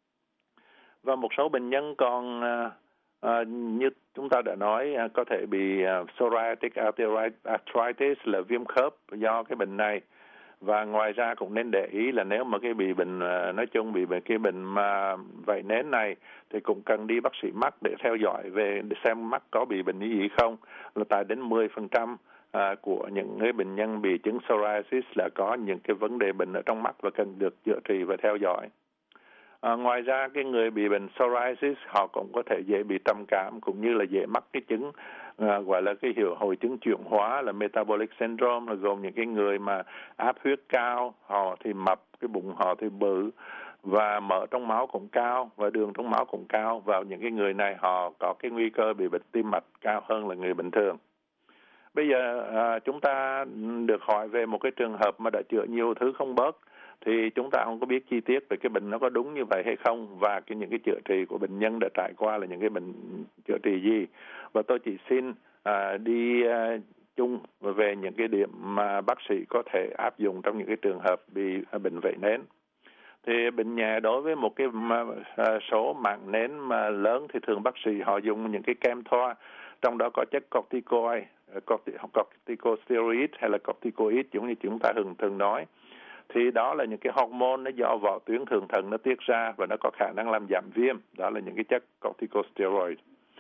Và một số bệnh nhân còn như chúng ta đã nói, có thể bị psoriatic arthritis, là viêm khớp do cái bệnh này. Và ngoài ra cũng nên để ý là nếu mà cái bị bệnh, nói chung bị cái bệnh mà vẩy nến này, thì cũng cần đi bác sĩ mắt để theo dõi về để xem mắt có bị bệnh gì không. Là tại đến 10% của những cái bệnh nhân bị chứng psoriasis là có những cái vấn đề bệnh ở trong mắt và cần được chữa trị và theo dõi. Ngoài ra cái người bị bệnh psoriasis họ cũng có thể dễ bị trầm cảm, cũng như là dễ mắc cái chứng gọi là cái hội chứng chuyển hóa là metabolic syndrome, là gồm những cái người mà áp huyết cao, họ thì mập, cái bụng họ thì bự, và mỡ trong máu cũng cao và đường trong máu cũng cao. Và những cái người này họ có cái nguy cơ bị bệnh tim mạch cao hơn là người bình thường. Bây giờ chúng ta được hỏi về một cái trường hợp mà đã chữa nhiều thứ không bớt, thì chúng ta không có biết chi tiết về cái bệnh nó có đúng như vậy hay không, và những cái chữa trị của bệnh nhân đã trải qua là những cái bệnh chữa trị gì. Và tôi chỉ xin đi chung về những cái điểm mà bác sĩ có thể áp dụng trong những cái trường hợp bị bệnh vẩy nến. Thì bệnh nhẹ đối với một cái số mạng nến mà lớn thì thường bác sĩ họ dùng những cái kem thoa, trong đó có chất corticoid, corticosteroid hay là corticoid giống như chúng ta thường nói. Thì đó là những cái hormone nó do vỏ tuyến thượng thận nó tiết ra, và nó có khả năng làm giảm viêm. Đó là những cái chất corticosteroid.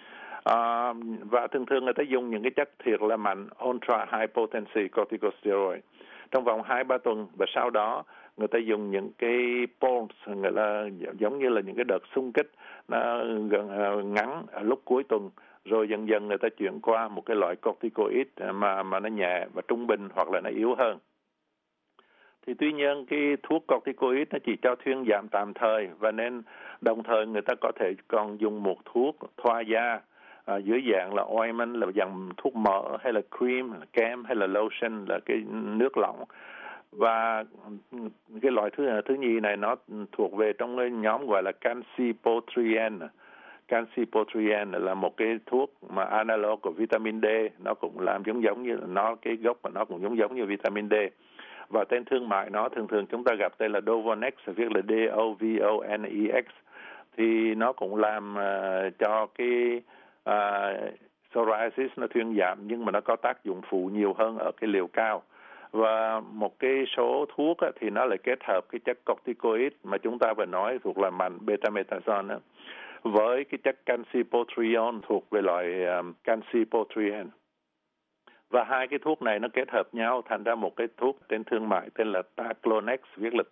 Và thường người ta dùng những cái chất thiệt là mạnh, ultra high potency corticosteroid, trong vòng 2-3 tuần, và sau đó người ta dùng những cái pulse, người là giống như là những cái đợt xung kích nó ngắn ở lúc cuối tuần, rồi dần dần người ta chuyển qua một cái loại corticoid mà nó nhẹ và trung bình hoặc là nó yếu hơn. Thì tuy nhiên cái thuốc corticoid nó chỉ cho thuyên giảm tạm thời, và nên đồng thời người ta có thể còn dùng một thuốc thoa da dưới dạng là ointment, là dạng thuốc mỡ, hay là cream, là kem, hay là lotion, là cái nước lỏng. Và cái loại thứ nhì này nó thuộc về trong cái nhóm gọi là cancipotriene. canxi protein là một cái thuốc mà analog của vitamin D, nó cũng làm giống như nó, cái gốc của nó cũng giống như vitamin D. Và tên thương mại nó thường chúng ta gặp tên là Dovanex, viết là Dovonex, thì nó cũng làm cho cái psoriasis nó thuyên giảm, nhưng mà nó có tác dụng phụ nhiều hơn ở cái liều cao. Và một cái số thuốc thì nó lại kết hợp cái chất corticoid mà chúng ta vừa nói thuộc là mạnh betamethasone với cái chất canxi protein thuộc về loại canxi protein. Và hai cái thuốc này nó kết hợp nhau thành ra một cái thuốc tên thương mại tên là Taclonex, viết là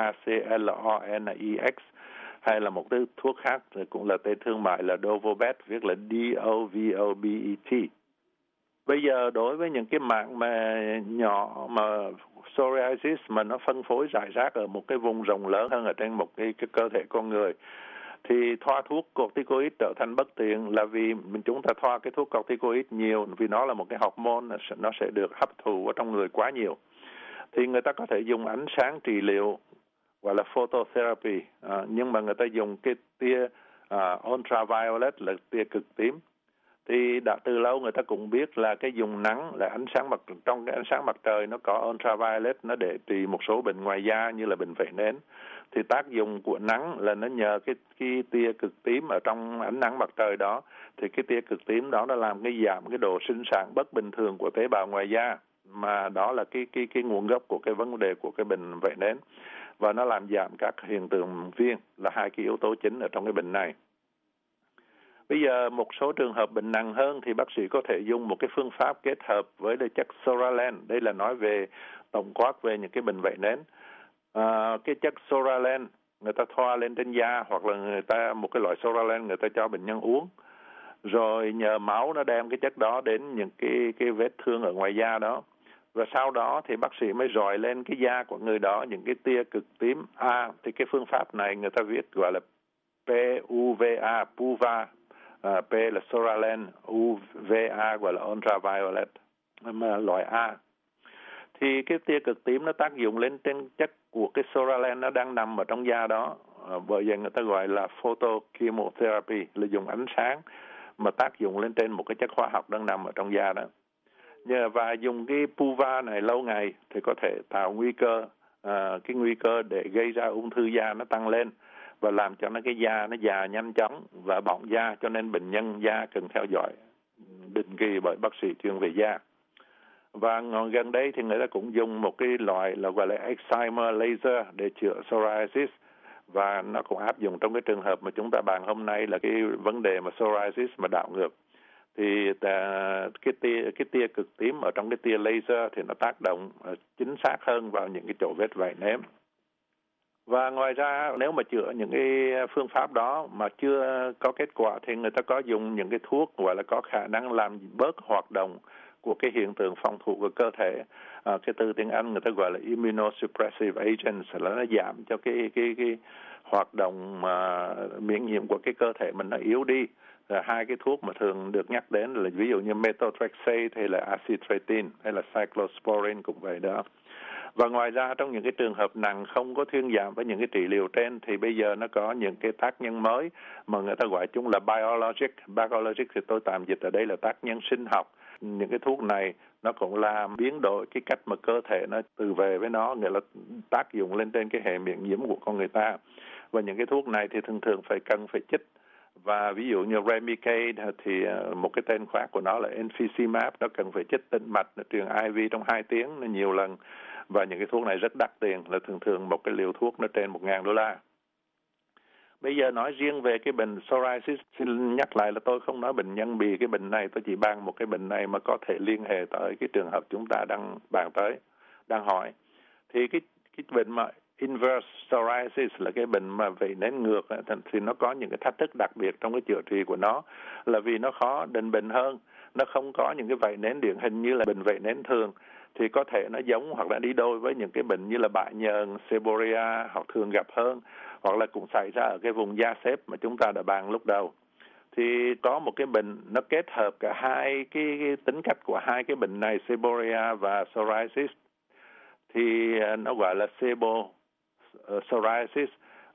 Taclonex, hay là một cái thuốc khác cũng là tên thương mại là Dovobet, viết là Dovobet. Bây giờ đối với những cái mạng mà nhỏ mà psoriasis mà nó phân phối rải rác ở một cái vùng rộng lớn hơn ở trên một cái cơ thể con người, thì thoa thuốc corticoid trở thành bất tiện là vì chúng ta thoa cái thuốc corticoid nhiều, vì nó là một cái hormone, nó sẽ được hấp thụ ở trong người quá nhiều. Thì người ta có thể dùng ánh sáng trị liệu gọi là phototherapy, nhưng mà người ta dùng cái tia ultraviolet là tia cực tím. Thì đã từ lâu người ta cũng biết là cái dùng nắng là ánh sáng mặt, trong cái ánh sáng mặt trời nó có ultraviolet, nó để trị một số bệnh ngoài da như là bệnh vẩy nến. Thì tác dụng của nắng là nó nhờ cái tia cực tím ở trong ánh nắng mặt trời đó, thì cái tia cực tím đó nó làm cái giảm cái độ sinh sản bất bình thường của tế bào ngoài da, mà đó là cái nguồn gốc của cái vấn đề của cái bệnh vẩy nến, và nó làm giảm các hiện tượng viêm, là hai cái yếu tố chính ở trong cái bệnh này. Bây giờ một số trường hợp bệnh nặng hơn thì bác sĩ có thể dùng một cái phương pháp kết hợp với chất Psoralen. Đây là nói về tổng quát về những cái bệnh vẩy nến. Cái chất Psoralen người ta thoa lên trên da, hoặc là người ta một cái loại Psoralen người ta cho bệnh nhân uống, rồi nhờ máu nó đem cái chất đó đến những cái vết thương ở ngoài da đó, và sau đó thì bác sĩ mới rọi lên cái da của người đó những cái tia cực tím A. Thì cái phương pháp này người ta viết gọi là PUVA, PUVA. P là Psoralen, UVA gọi là ultraviolet, mà loại A. Thì cái tia cực tím nó tác dụng lên trên chất của cái Psoralen nó đang nằm ở trong da đó, bởi vậy người ta gọi là photochemotherapy, là dùng ánh sáng mà tác dụng lên trên một cái chất hóa học đang nằm ở trong da đó. Và dùng cái PUVA này lâu ngày thì có thể tạo cái nguy cơ để gây ra ung thư da nó tăng lên, và làm cho cái da nó già nhanh chóng và bỏng da, cho nên bệnh nhân da cần theo dõi định kỳ bởi bác sĩ chuyên về da. Và gần đây thì người ta cũng dùng một cái loại là gọi là excimer laser để chữa psoriasis, và nó cũng áp dụng trong cái trường hợp mà chúng ta bàn hôm nay là cái vấn đề mà psoriasis mà đảo ngược. Thì cái tia cực tím ở trong cái tia laser thì nó tác động chính xác hơn vào những cái chỗ vết vảy nến. Và ngoài ra nếu mà chữa những cái phương pháp đó mà chưa có kết quả thì người ta có dùng những cái thuốc gọi là có khả năng làm bớt hoạt động của cái hiện tượng phòng thủ của cơ thể. Cái từ tiếng Anh người ta gọi là immunosuppressive agents, là nó giảm cho cái hoạt động miễn nhiễm của cái cơ thể mình nó yếu đi. Hai cái thuốc mà thường được nhắc đến là ví dụ như methotrexate hay là acitretin hay là cyclosporin cũng vậy đó. Và ngoài ra trong những cái trường hợp nặng không có thuyên giảm với những cái trị liệu trên thì bây giờ nó có những cái tác nhân mới mà người ta gọi chúng là biologic. Biologic thì tôi tạm dịch ở đây là tác nhân sinh học. Những cái thuốc này nó cũng làm biến đổi cái cách mà cơ thể nó tự vệ với nó, nghĩa là tác dụng lên trên cái hệ miễn nhiễm của con người ta. Và những cái thuốc này thì thường cần phải chích. Và ví dụ như Remicade thì một cái tên khác của nó là Enfizimab, nó cần phải chích tĩnh mạch, nó truyền IV trong 2 tiếng, nó nhiều lần. Và những cái thuốc này rất đắt tiền, là thường một cái liều thuốc nó trên $1,000. Bây giờ nói riêng về cái bệnh psoriasis, xin nhắc lại là tôi không nói bệnh nhân bị cái bệnh này, tôi chỉ bàn một cái bệnh này mà có thể liên hệ tới cái trường hợp chúng ta đang bàn tới, đang hỏi. Thì cái bệnh mà inverse psoriasis là cái bệnh mà vẩy nến ngược thì nó có những cái thách thức đặc biệt trong cái chữa trị của nó, là vì nó khó định bệnh hơn, nó không có những cái vẩy nến điển hình như là bệnh vẩy nến thường, thì có thể nó giống hoặc là đi đôi với những cái bệnh như là bại nhờn, seborrhea hoặc thường gặp hơn, hoặc là cũng xảy ra ở cái vùng da xếp mà chúng ta đã bàn lúc đầu. Thì có một cái bệnh nó kết hợp cả hai cái tính cách của hai cái bệnh này, seborrhea và psoriasis, thì nó gọi là sebo psoriasis.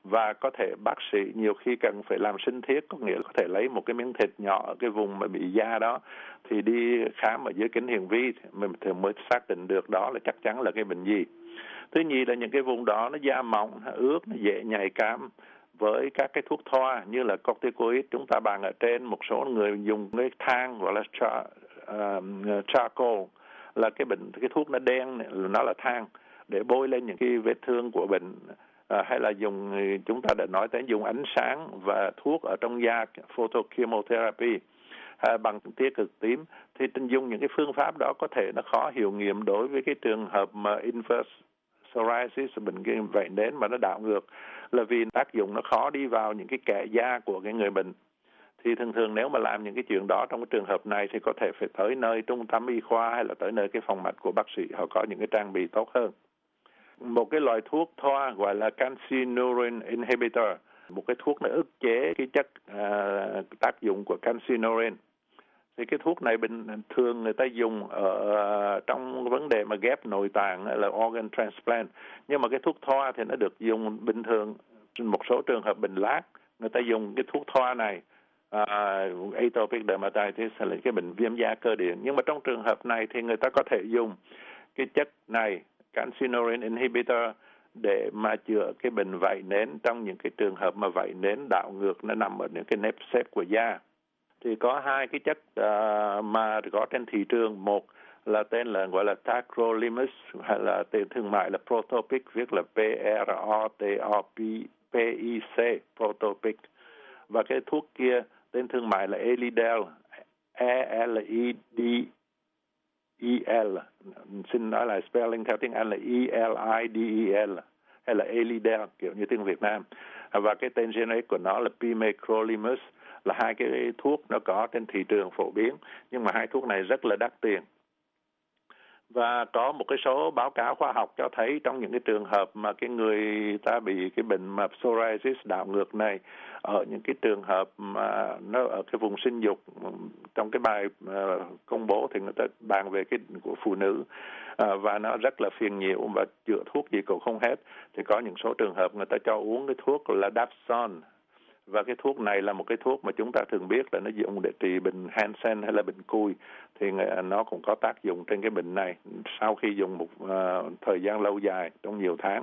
và có thể bác sĩ nhiều khi cần phải làm sinh thiết, có nghĩa là có thể lấy một cái miếng thịt nhỏ ở cái vùng mà bị da đó thì đi khám ở dưới kính hiển vi mình thường mới xác định được đó là chắc chắn là cái bệnh gì. Thứ nhì là những cái vùng đó nó da mỏng, nó ướt, nó dễ nhạy cảm với các cái thuốc thoa như là corticoid. Chúng ta bàn ở trên, một số người dùng cái than gọi là charcoal, là cái thuốc nó đen, nó là than, để bôi lên những cái vết thương của bệnh. Hay là chúng ta đã nói tới dùng ánh sáng và thuốc ở trong da, photochemotherapy bằng tia cực tím. Thì dùng những cái phương pháp đó có thể nó khó hiệu nghiệm đối với cái trường hợp mà inverse psoriasis, bệnh cái vảy nến mà nó đảo ngược, là vì tác dụng nó khó đi vào những cái kẽ da của cái người bệnh. Thì thường nếu mà làm những cái chuyện đó trong cái trường hợp này thì có thể phải tới nơi trung tâm y khoa hay là tới nơi cái phòng mạch của bác sĩ, họ có những cái trang bị tốt hơn. Một cái loại thuốc thoa gọi là calcineurin inhibitor, một cái thuốc nó ức chế cái chất tác dụng của calcineurin. Thì cái thuốc này bình thường người ta dùng ở trong vấn đề mà ghép nội tạng là organ transplant. Nhưng mà cái thuốc thoa thì nó được dùng bình thường. Một số trường hợp bệnh lát, người ta dùng cái thuốc thoa này, atopic dermatitis là cái bệnh viêm da cơ địa. Nhưng mà trong trường hợp này thì người ta có thể dùng cái chất này, calcineurin inhibitor, để mà chữa cái bệnh vảy nến trong những cái trường hợp mà vảy nến đảo ngược nó nằm ở những cái nếp xếp của da. Thì có hai cái chất mà có trên thị trường. Một là tên là gọi là tacrolimus, hay là tên thương mại là Protopic, viết là Protopic, Protopic. Và cái thuốc kia tên thương mại là Elidel, E-L-I-D-E-L. Xin nói lại spelling theo tiếng Anh là E-L-I-D-E-L, hay là Elidel kiểu như tiếng Việt Nam. Và cái tên generic của nó là Pimecrolimus, là hai cái thuốc nó có trên thị trường phổ biến, nhưng mà hai thuốc này rất là đắt tiền. Và có một cái số báo cáo khoa học cho thấy trong những cái trường hợp mà cái người ta bị cái bệnh mà psoriasis đảo ngược này, ở những cái trường hợp mà nó ở cái vùng sinh dục, trong cái bài công bố thì người ta bàn về cái của phụ nữ, và nó rất là phiền nhiễu và chữa thuốc gì cũng không hết. Thì có những số trường hợp người ta cho uống cái thuốc là Dapsone. Và cái thuốc này là một cái thuốc mà chúng ta thường biết là nó dùng để trị bệnh Hansen hay là bệnh cùi, thì nó cũng có tác dụng trên cái bệnh này sau khi dùng một thời gian lâu dài trong nhiều tháng.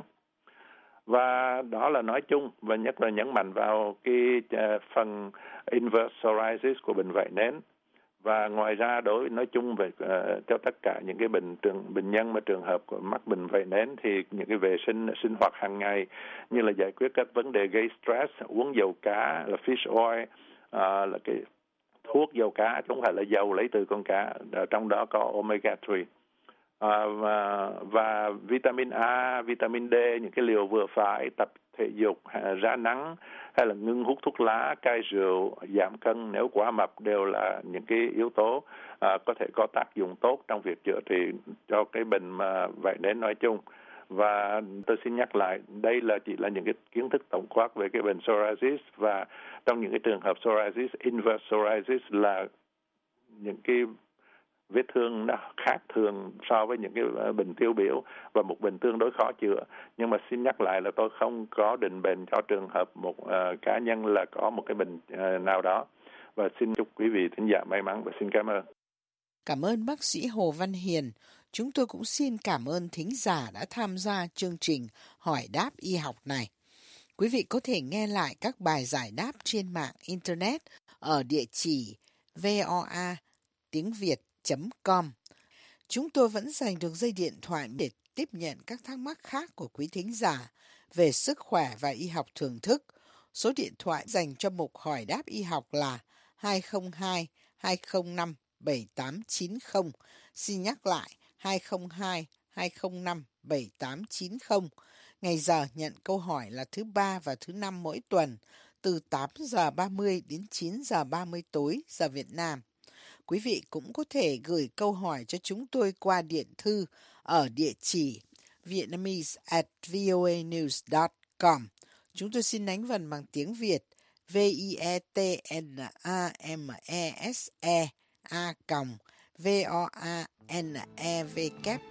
Và đó là nói chung, và nhất là nhấn mạnh vào cái phần inverse psoriasis của bệnh vảy nến. Và ngoài ra nói chung về cho tất cả những cái bệnh nhân mà trường hợp của mắc bệnh vảy nến thì những cái vệ sinh hoạt hàng ngày như là giải quyết các vấn đề gây stress, uống dầu cá là fish oil, là cái thuốc dầu cá chứ không phải là dầu lấy từ con cá, trong đó có omega 3, và vitamin A, vitamin D, những cái liều vừa phải, tập thể dục, ra nắng, hay là ngưng hút thuốc lá, cai rượu, giảm cân nếu quá mập đều là những cái yếu tố có thể có tác dụng tốt trong việc chữa trị cho cái bệnh mà vảy nến nói chung. Và tôi xin nhắc lại, đây chỉ là những cái kiến thức tổng quát về cái bệnh psoriasis, và trong những cái trường hợp psoriasis, inverse psoriasis là những cái vết thương nó khác thường so với những cái bệnh tiêu biểu và một bệnh tương đối khó chữa. Nhưng mà xin nhắc lại là tôi không có định bệnh cho trường hợp một cá nhân là có một cái bệnh nào đó. Và xin chúc quý vị thính giả may mắn và xin cảm ơn. Cảm ơn bác sĩ Hồ Văn Hiền. Chúng tôi cũng xin cảm ơn thính giả đã tham gia chương trình Hỏi đáp y học này. Quý vị có thể nghe lại các bài giải đáp trên mạng Internet ở địa chỉ voa.tiếng.việt.com. Chúng tôi vẫn dành được dây điện thoại để tiếp nhận các thắc mắc khác của quý thính giả về sức khỏe và y học thưởng thức. Số điện thoại dành cho mục Hỏi đáp y học là 202 205 7890. Xin nhắc lại 202 205 7890. Ngày giờ nhận câu hỏi là thứ Ba và thứ Năm mỗi tuần, từ 8 giờ 30 đến 9 giờ 30 tối giờ Việt Nam. Quý vị cũng có thể gửi câu hỏi cho chúng tôi qua điện thư ở địa chỉ vietnamese@voanews.com. Chúng tôi xin đánh vần bằng tiếng Việt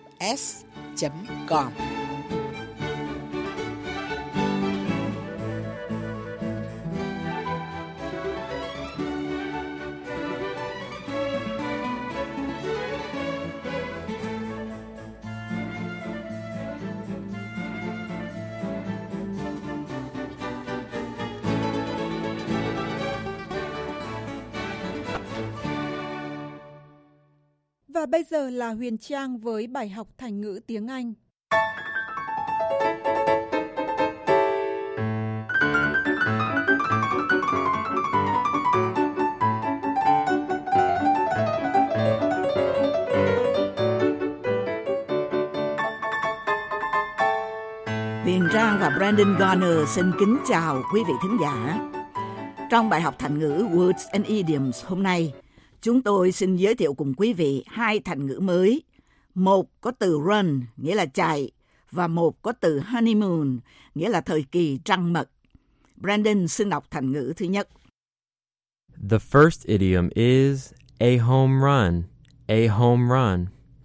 vietnamese@voanevs.com. Và bây giờ là Huyền Trang với bài học thành ngữ tiếng Anh. Huyền Trang và Brandon Garner xin kính chào quý vị thính giả. Trong bài học thành ngữ Words and Idioms hôm nay, chúng tôi xin giới thiệu cùng quý vị hai thành ngữ mới. Một có từ run, nghĩa là chạy, và một có từ honeymoon, nghĩa là thời kỳ trăng mật. Brandon xin đọc thành ngữ thứ nhất. The first idiom is a home run. A home run.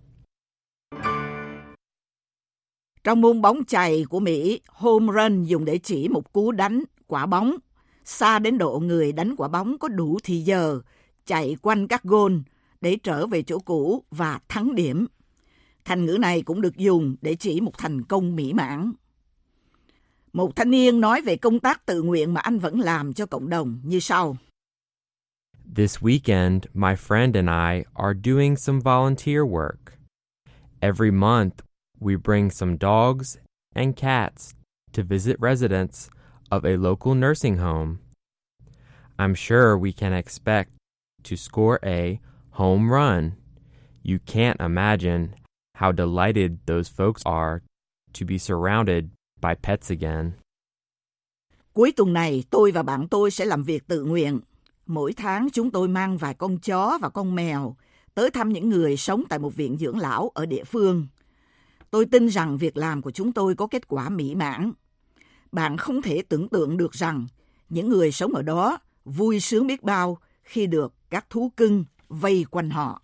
Trong môn bóng chày của Mỹ, home run dùng để chỉ một cú đánh quả bóng xa đến độ người đánh quả bóng có đủ thì giờ chạy quanh các gôn để trở về chỗ cũ và thắng điểm. Thành ngữ này cũng được dùng để chỉ một thành công mỹ mãn. Một thanh niên nói về công tác tự nguyện mà anh vẫn làm cho cộng đồng như sau. This weekend, my friend and I are doing some volunteer work. Every month, we bring some dogs and cats to visit residents of a local nursing home. I'm sure we can expect to score a home run. You can't imagine how delighted those folks are to be surrounded by pets again. Cuối tuần này, tôi và bạn tôi sẽ làm việc tự nguyện. Mỗi tháng chúng tôi mang vài con chó và con mèo tới thăm những người sống tại một viện dưỡng lão ở địa phương. Tôi tin rằng việc làm của chúng tôi có kết quả mỹ mãn. Bạn không thể tưởng tượng được rằng những người sống ở đó vui sướng biết bao khi được các thú cưng vây quanh họ.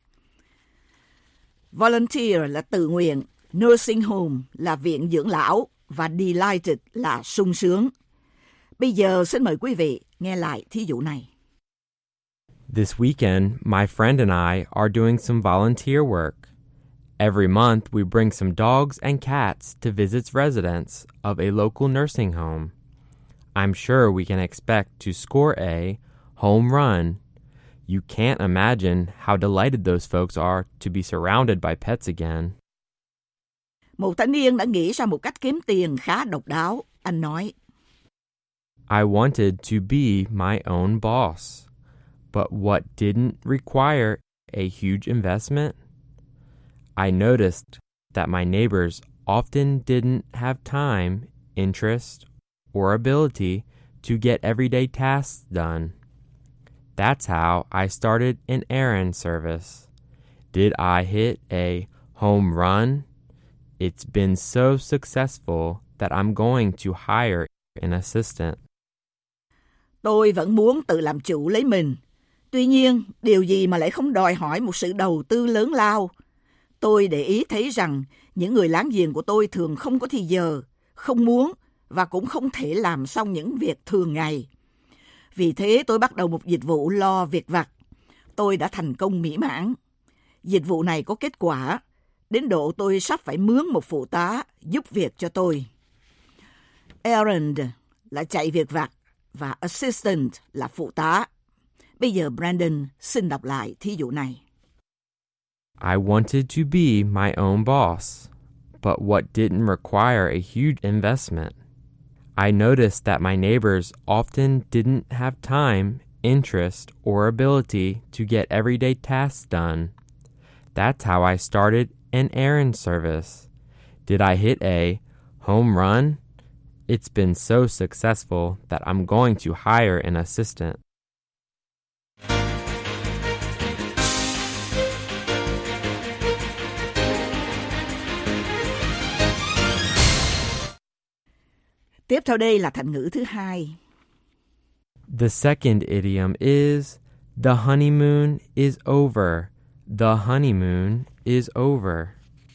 Volunteer là tự nguyện, nursing home là viện dưỡng lão và delighted là sung sướng. Bây giờ xin mời quý vị nghe lại thí dụ này. This weekend, my friend and I are doing some volunteer work. Every month, we bring some dogs and cats to visit residents of a local nursing home. I'm sure we can expect to score a home run. You can't imagine how delighted those folks are to be surrounded by pets again. Một thanh niên đã nghĩ ra một cách kiếm tiền khá độc đáo. Anh nói, I wanted to be my own boss, but what didn't require a huge investment? I noticed that my neighbors often didn't have time, interest, or ability to get everyday tasks done. That's how I started an errand service. Did I hit a home run? It's been so successful that I'm going to hire an assistant. Tôi vẫn muốn tự làm chủ lấy mình. Tuy nhiên, điều gì mà lại không đòi hỏi một sự đầu tư lớn lao? Tôi để ý thấy rằng những người láng giềng của tôi thường không có thì giờ, không muốn và cũng không thể làm xong những việc thường ngày. Vì thế tôi bắt đầu một dịch vụ lo việc vặt. Tôi đã thành công mỹ mãn. Dịch vụ này có kết quả, đến độ tôi sắp phải mướn một phụ tá giúp việc cho tôi. Errand là chạy việc vặt và assistant là phụ tá. Bây giờ Brandon xin đọc lại thí dụ này. I wanted to be my own boss, but what didn't require a huge investment. I noticed that my neighbors often didn't have time, interest, or ability to get everyday tasks done. That's how I started an errand service. Did I hit a home run? It's been so successful that I'm going to hire an assistant. Tiếp theo đây là thành ngữ thứ hai. The second idiom is the honeymoon is over. The honeymoon is over.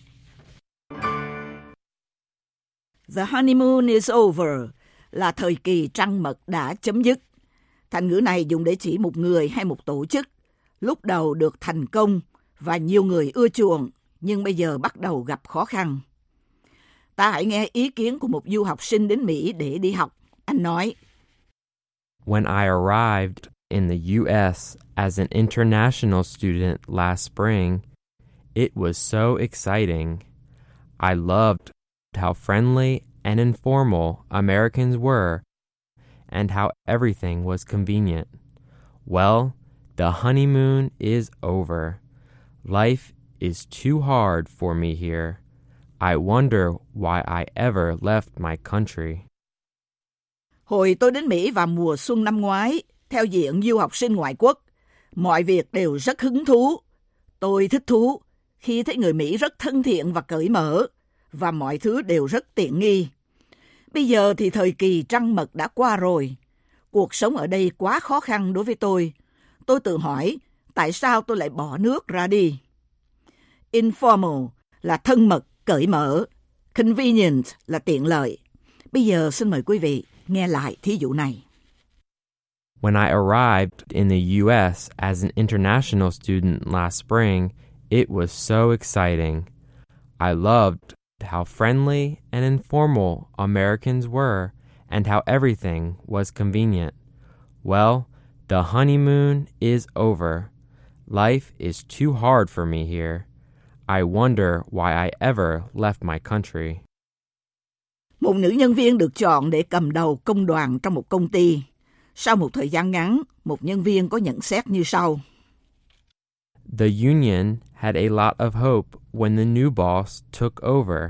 The honeymoon is over là thời kỳ trăng mật đã chấm dứt. Thành ngữ này dùng để chỉ một người hay một tổ chức lúc đầu được thành công và nhiều người ưa chuộng, nhưng bây giờ bắt đầu gặp khó khăn. Ta hãy nghe ý kiến của một du học sinh đến Mỹ để đi học. Anh nói, When I arrived in the U.S. as an international student last spring, It was so exciting. I loved how friendly and informal Americans were and how everything was convenient. Well, the honeymoon is over. Life is too hard for me here. I wonder why I ever left my country. Hồi tôi đến Mỹ vào mùa xuân năm ngoái, theo diện du học sinh ngoại quốc, mọi việc đều rất hứng thú. Tôi thích thú khi thấy người Mỹ rất thân thiện và cởi mở, và mọi thứ đều rất tiện nghi. Bây giờ thì thời kỳ trăng mật đã qua rồi. Cuộc sống ở đây quá khó khăn đối với tôi. Tôi tự hỏi, tại sao tôi lại bỏ nước ra đi? Informal là thân mật, cởi mở. Convenient là tiện lợi. Bây giờ xin mời quý vị nghe lại thí dụ này. When I arrived in the U.S. as an international student last spring, it was so exciting. I loved how friendly and informal Americans were and how everything was convenient. Well, the honeymoon is over. Life is too hard for me here. I wonder why I ever left my country. Một nữ nhân viên được chọn để cầm đầu công đoàn trong một công ty. Sau một thời gian ngắn, một nhân viên có nhận xét như sau. The union had a lot of hope when the new boss took over.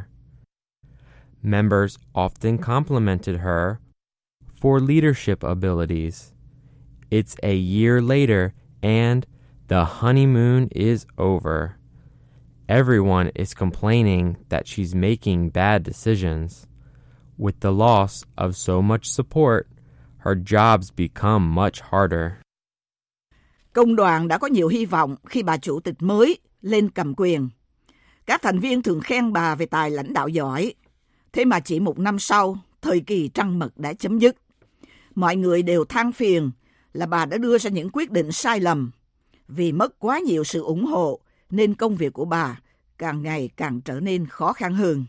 Members often complimented her for leadership abilities. It's a year later and the honeymoon is over. Everyone is complaining that she's making bad decisions. With the loss of so much support, her jobs become much harder. Công đoàn đã có nhiều hy vọng khi bà chủ tịch mới lên cầm quyền. Các thành viên thường khen bà về tài lãnh đạo giỏi. Thế mà chỉ một năm sau, thời kỳ trăng mật đã chấm dứt. Mọi người đều than phiền là bà đã đưa ra những quyết định sai lầm. Vì mất quá nhiều sự ủng hộ, nên công việc của bà càng ngày càng trở nên khó khăn hơn.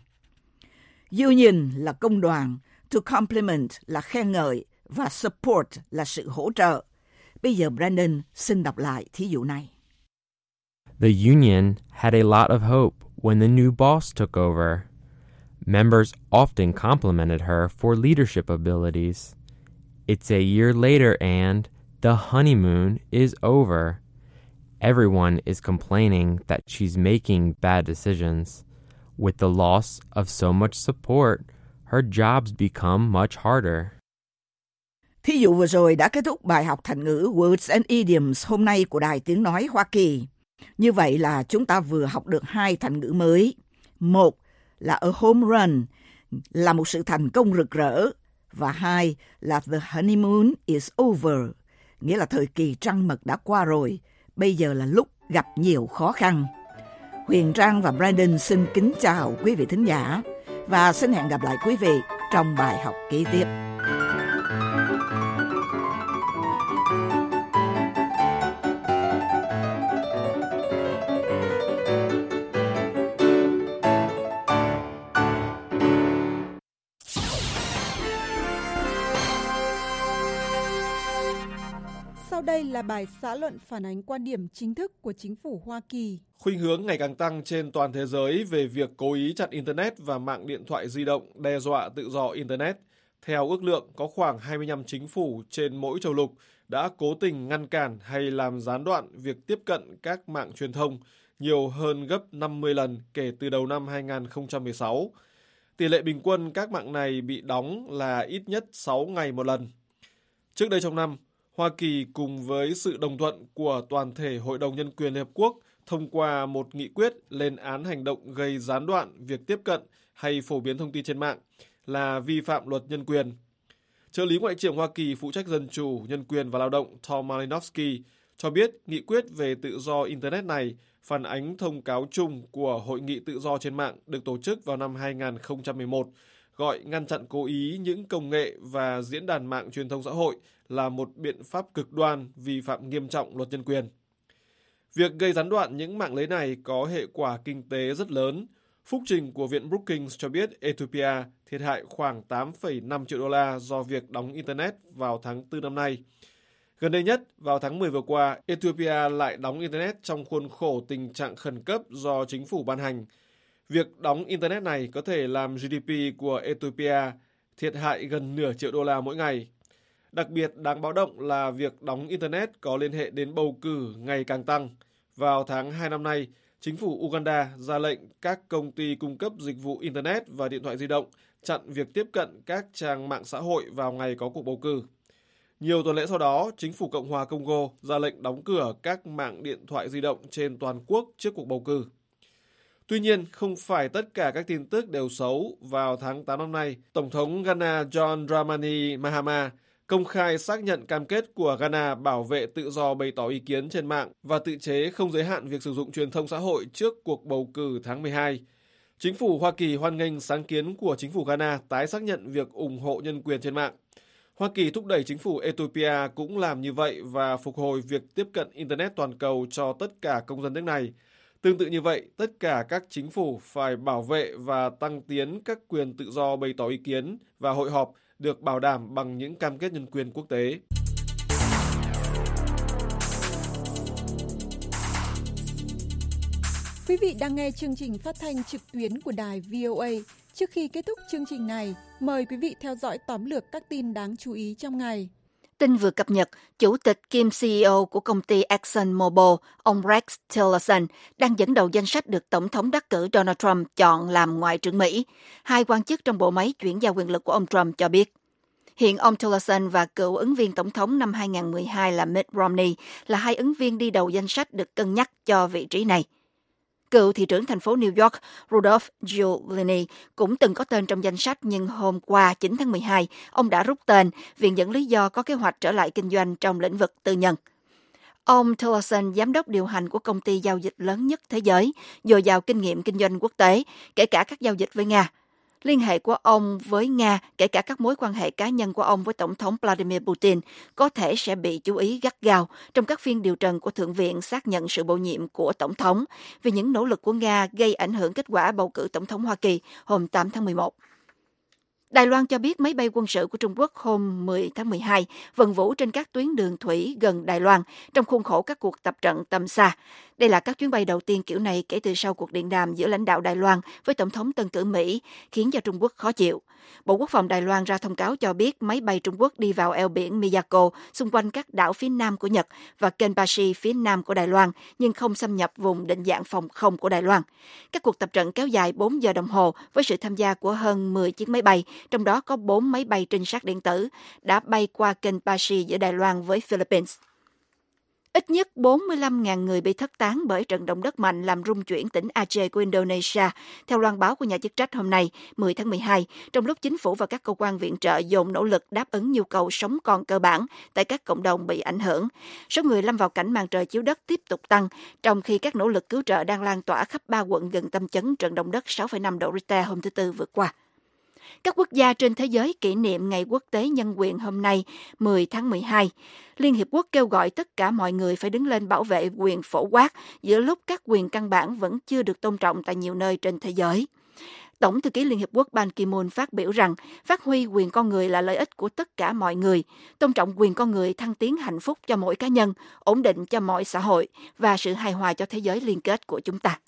Union là công đoàn, to compliment là khen ngợi, và support là sự hỗ trợ. Bây giờ Brandon xin đọc lại thí dụ này. The union had a lot of hope when the new boss took over. Members often complimented her for leadership abilities. It's a year later and the honeymoon is over. Everyone is complaining that she's making bad decisions. With the loss of so much support, her jobs become much harder. Thí dụ vừa rồi đã kết thúc bài học thành ngữ Words and Idioms hôm nay của Đài Tiếng Nói Hoa Kỳ. Như vậy là chúng ta vừa học được 2 thành ngữ mới. Một là a home run, là một sự thành công rực rỡ. Và 2 là the honeymoon is over, nghĩa là thời kỳ trăng mật đã qua rồi. Bây giờ là lúc gặp nhiều khó khăn. Huyền Trang và Brandon xin kính chào quý vị thính giả và xin hẹn gặp lại quý vị trong bài học kế tiếp. Sau đây là bài xã luận phản ánh quan điểm chính thức của chính phủ Hoa Kỳ. Khuynh hướng ngày càng tăng trên toàn thế giới về việc cố ý chặn Internet và mạng điện thoại di động đe dọa tự do Internet. Theo ước lượng, có khoảng 25 chính phủ trên mỗi châu lục đã cố tình ngăn cản hay làm gián đoạn việc tiếp cận các mạng truyền thông, nhiều hơn gấp 50 lần kể từ đầu năm 2016. Tỷ lệ bình quân các mạng này bị đóng là ít nhất 6 ngày một lần. Trước đây trong năm, Hoa Kỳ cùng với sự đồng thuận của toàn thể Hội đồng Nhân quyền Liên Hợp Quốc thông qua một nghị quyết lên án hành động gây gián đoạn việc tiếp cận hay phổ biến thông tin trên mạng là vi phạm luật nhân quyền. Trợ lý Ngoại trưởng Hoa Kỳ phụ trách Dân chủ, Nhân quyền và Lao động Tom Malinowski cho biết nghị quyết về tự do Internet này phản ánh thông cáo chung của Hội nghị tự do trên mạng được tổ chức vào năm 2011, gọi ngăn chặn cố ý những công nghệ và diễn đàn mạng truyền thông xã hội là một biện pháp cực đoan vi phạm nghiêm trọng luật nhân quyền. Việc gây gián đoạn những mạng lưới này có hệ quả kinh tế rất lớn. Phúc trình của Viện Brookings cho biết Ethiopia thiệt hại khoảng 8,5 triệu đô la do việc đóng Internet vào tháng 4 năm nay. Gần đây nhất, vào tháng 10 vừa qua, Ethiopia lại đóng Internet trong khuôn khổ tình trạng khẩn cấp do chính phủ ban hành. Việc đóng Internet này có thể làm GDP của Ethiopia thiệt hại gần nửa triệu đô la mỗi ngày. Đặc biệt đáng báo động là việc đóng Internet có liên hệ đến bầu cử ngày càng tăng. Vào tháng 2 năm nay, chính phủ Uganda ra lệnh các công ty cung cấp dịch vụ Internet và điện thoại di động chặn việc tiếp cận các trang mạng xã hội vào ngày có cuộc bầu cử. Nhiều tuần lễ sau đó, chính phủ Cộng hòa Congo ra lệnh đóng cửa các mạng điện thoại di động trên toàn quốc trước cuộc bầu cử. Tuy nhiên, không phải tất cả các tin tức đều xấu. Vào tháng 8 năm nay, Tổng thống Ghana John Dramani Mahama công khai xác nhận cam kết của Ghana bảo vệ tự do bày tỏ ý kiến trên mạng và tự chế không giới hạn việc sử dụng truyền thông xã hội trước cuộc bầu cử tháng 12. Chính phủ Hoa Kỳ hoan nghênh sáng kiến của chính phủ Ghana tái xác nhận việc ủng hộ nhân quyền trên mạng. Hoa Kỳ thúc đẩy chính phủ Ethiopia cũng làm như vậy và phục hồi việc tiếp cận Internet toàn cầu cho tất cả công dân nước này. Tương tự như vậy, tất cả các chính phủ phải bảo vệ và tăng tiến các quyền tự do bày tỏ ý kiến và hội họp được bảo đảm bằng những cam kết nhân quyền quốc tế. Quý vị đang nghe chương trình phát thanh trực tuyến của đài VOA. Trước khi kết thúc chương trình này, mời quý vị theo dõi tóm lược các tin đáng chú ý trong ngày. Tin vừa cập nhật, Chủ tịch kiêm CEO của công ty ExxonMobil, ông Rex Tillerson, đang dẫn đầu danh sách được Tổng thống đắc cử Donald Trump chọn làm Ngoại trưởng Mỹ. Hai quan chức trong bộ máy chuyển giao quyền lực của ông Trump cho biết. Hiện ông Tillerson và cựu ứng viên Tổng thống năm 2012 là Mitt Romney là hai ứng viên đi đầu danh sách được cân nhắc cho vị trí này. Cựu thị trưởng thành phố New York Rudolph Giuliani cũng từng có tên trong danh sách, nhưng hôm qua 9 tháng 12, ông đã rút tên, viện dẫn lý do có kế hoạch trở lại kinh doanh trong lĩnh vực tư nhân. Ông Tillerson, giám đốc điều hành của công ty giao dịch lớn nhất thế giới, dồi dào kinh nghiệm kinh doanh quốc tế, kể cả các giao dịch với Nga. Liên hệ của ông với Nga, kể cả các mối quan hệ cá nhân của ông với Tổng thống Vladimir Putin, có thể sẽ bị chú ý gắt gao trong các phiên điều trần của Thượng viện xác nhận sự bổ nhiệm của Tổng thống vì những nỗ lực của Nga gây ảnh hưởng kết quả bầu cử Tổng thống Hoa Kỳ hôm 8 tháng 11. Đài Loan cho biết máy bay quân sự của Trung Quốc hôm 10 tháng 12 vần vũ trên các tuyến đường thủy gần Đài Loan trong khuôn khổ các cuộc tập trận tầm xa. Đây là các chuyến bay đầu tiên kiểu này kể từ sau cuộc điện đàm giữa lãnh đạo Đài Loan với Tổng thống tân cử Mỹ, khiến cho Trung Quốc khó chịu. Bộ Quốc phòng Đài Loan ra thông cáo cho biết máy bay Trung Quốc đi vào eo biển Miyako xung quanh các đảo phía nam của Nhật và kênh Bashi phía nam của Đài Loan, nhưng không xâm nhập vùng định dạng phòng không của Đài Loan. Các cuộc tập trận kéo dài 4 giờ đồng hồ với sự tham gia của hơn 10 chiếc máy bay, trong đó có 4 máy bay trinh sát điện tử, đã bay qua kênh Bashi giữa Đài Loan với Philippines. Ít nhất 45.000 người bị thất tán bởi trận động đất mạnh làm rung chuyển tỉnh Aceh của Indonesia, theo loan báo của nhà chức trách hôm nay, 10 tháng 12, trong lúc chính phủ và các cơ quan viện trợ dồn nỗ lực đáp ứng nhu cầu sống còn cơ bản tại các cộng đồng bị ảnh hưởng. Số người lâm vào cảnh màn trời chiếu đất tiếp tục tăng, trong khi các nỗ lực cứu trợ đang lan tỏa khắp 3 quận gần tâm chấn trận động đất 6,5 độ Richter hôm thứ Tư vừa qua. Các quốc gia trên thế giới kỷ niệm Ngày Quốc tế Nhân quyền hôm nay, 10 tháng 12. Liên Hiệp Quốc kêu gọi tất cả mọi người phải đứng lên bảo vệ quyền phổ quát giữa lúc các quyền căn bản vẫn chưa được tôn trọng tại nhiều nơi trên thế giới. Tổng thư ký Liên Hiệp Quốc Ban Ki-moon phát biểu rằng phát huy quyền con người là lợi ích của tất cả mọi người, tôn trọng quyền con người thăng tiến hạnh phúc cho mỗi cá nhân, ổn định cho mọi xã hội và sự hài hòa cho thế giới liên kết của chúng ta.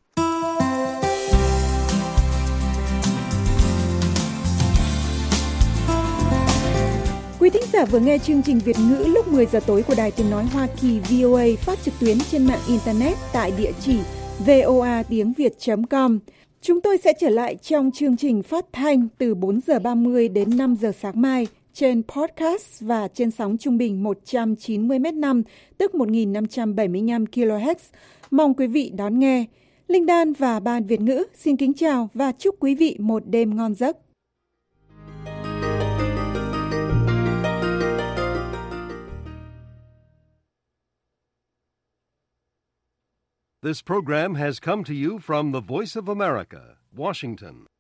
Quý thính giả vừa nghe chương trình Việt ngữ lúc 10 giờ tối của Đài Tiếng nói Hoa Kỳ VOA phát trực tuyến trên mạng Internet tại địa chỉ voatiengviet.com. Chúng tôi sẽ trở lại trong chương trình phát thanh từ 4 giờ 30 đến 5 giờ sáng mai trên podcast và trên sóng trung bình 190 m5, tức 1.575 kHz. Mong quý vị đón nghe. Linh Đan và Ban Việt ngữ xin kính chào và chúc quý vị một đêm ngon giấc. This program has come to you from the Voice of America, Washington.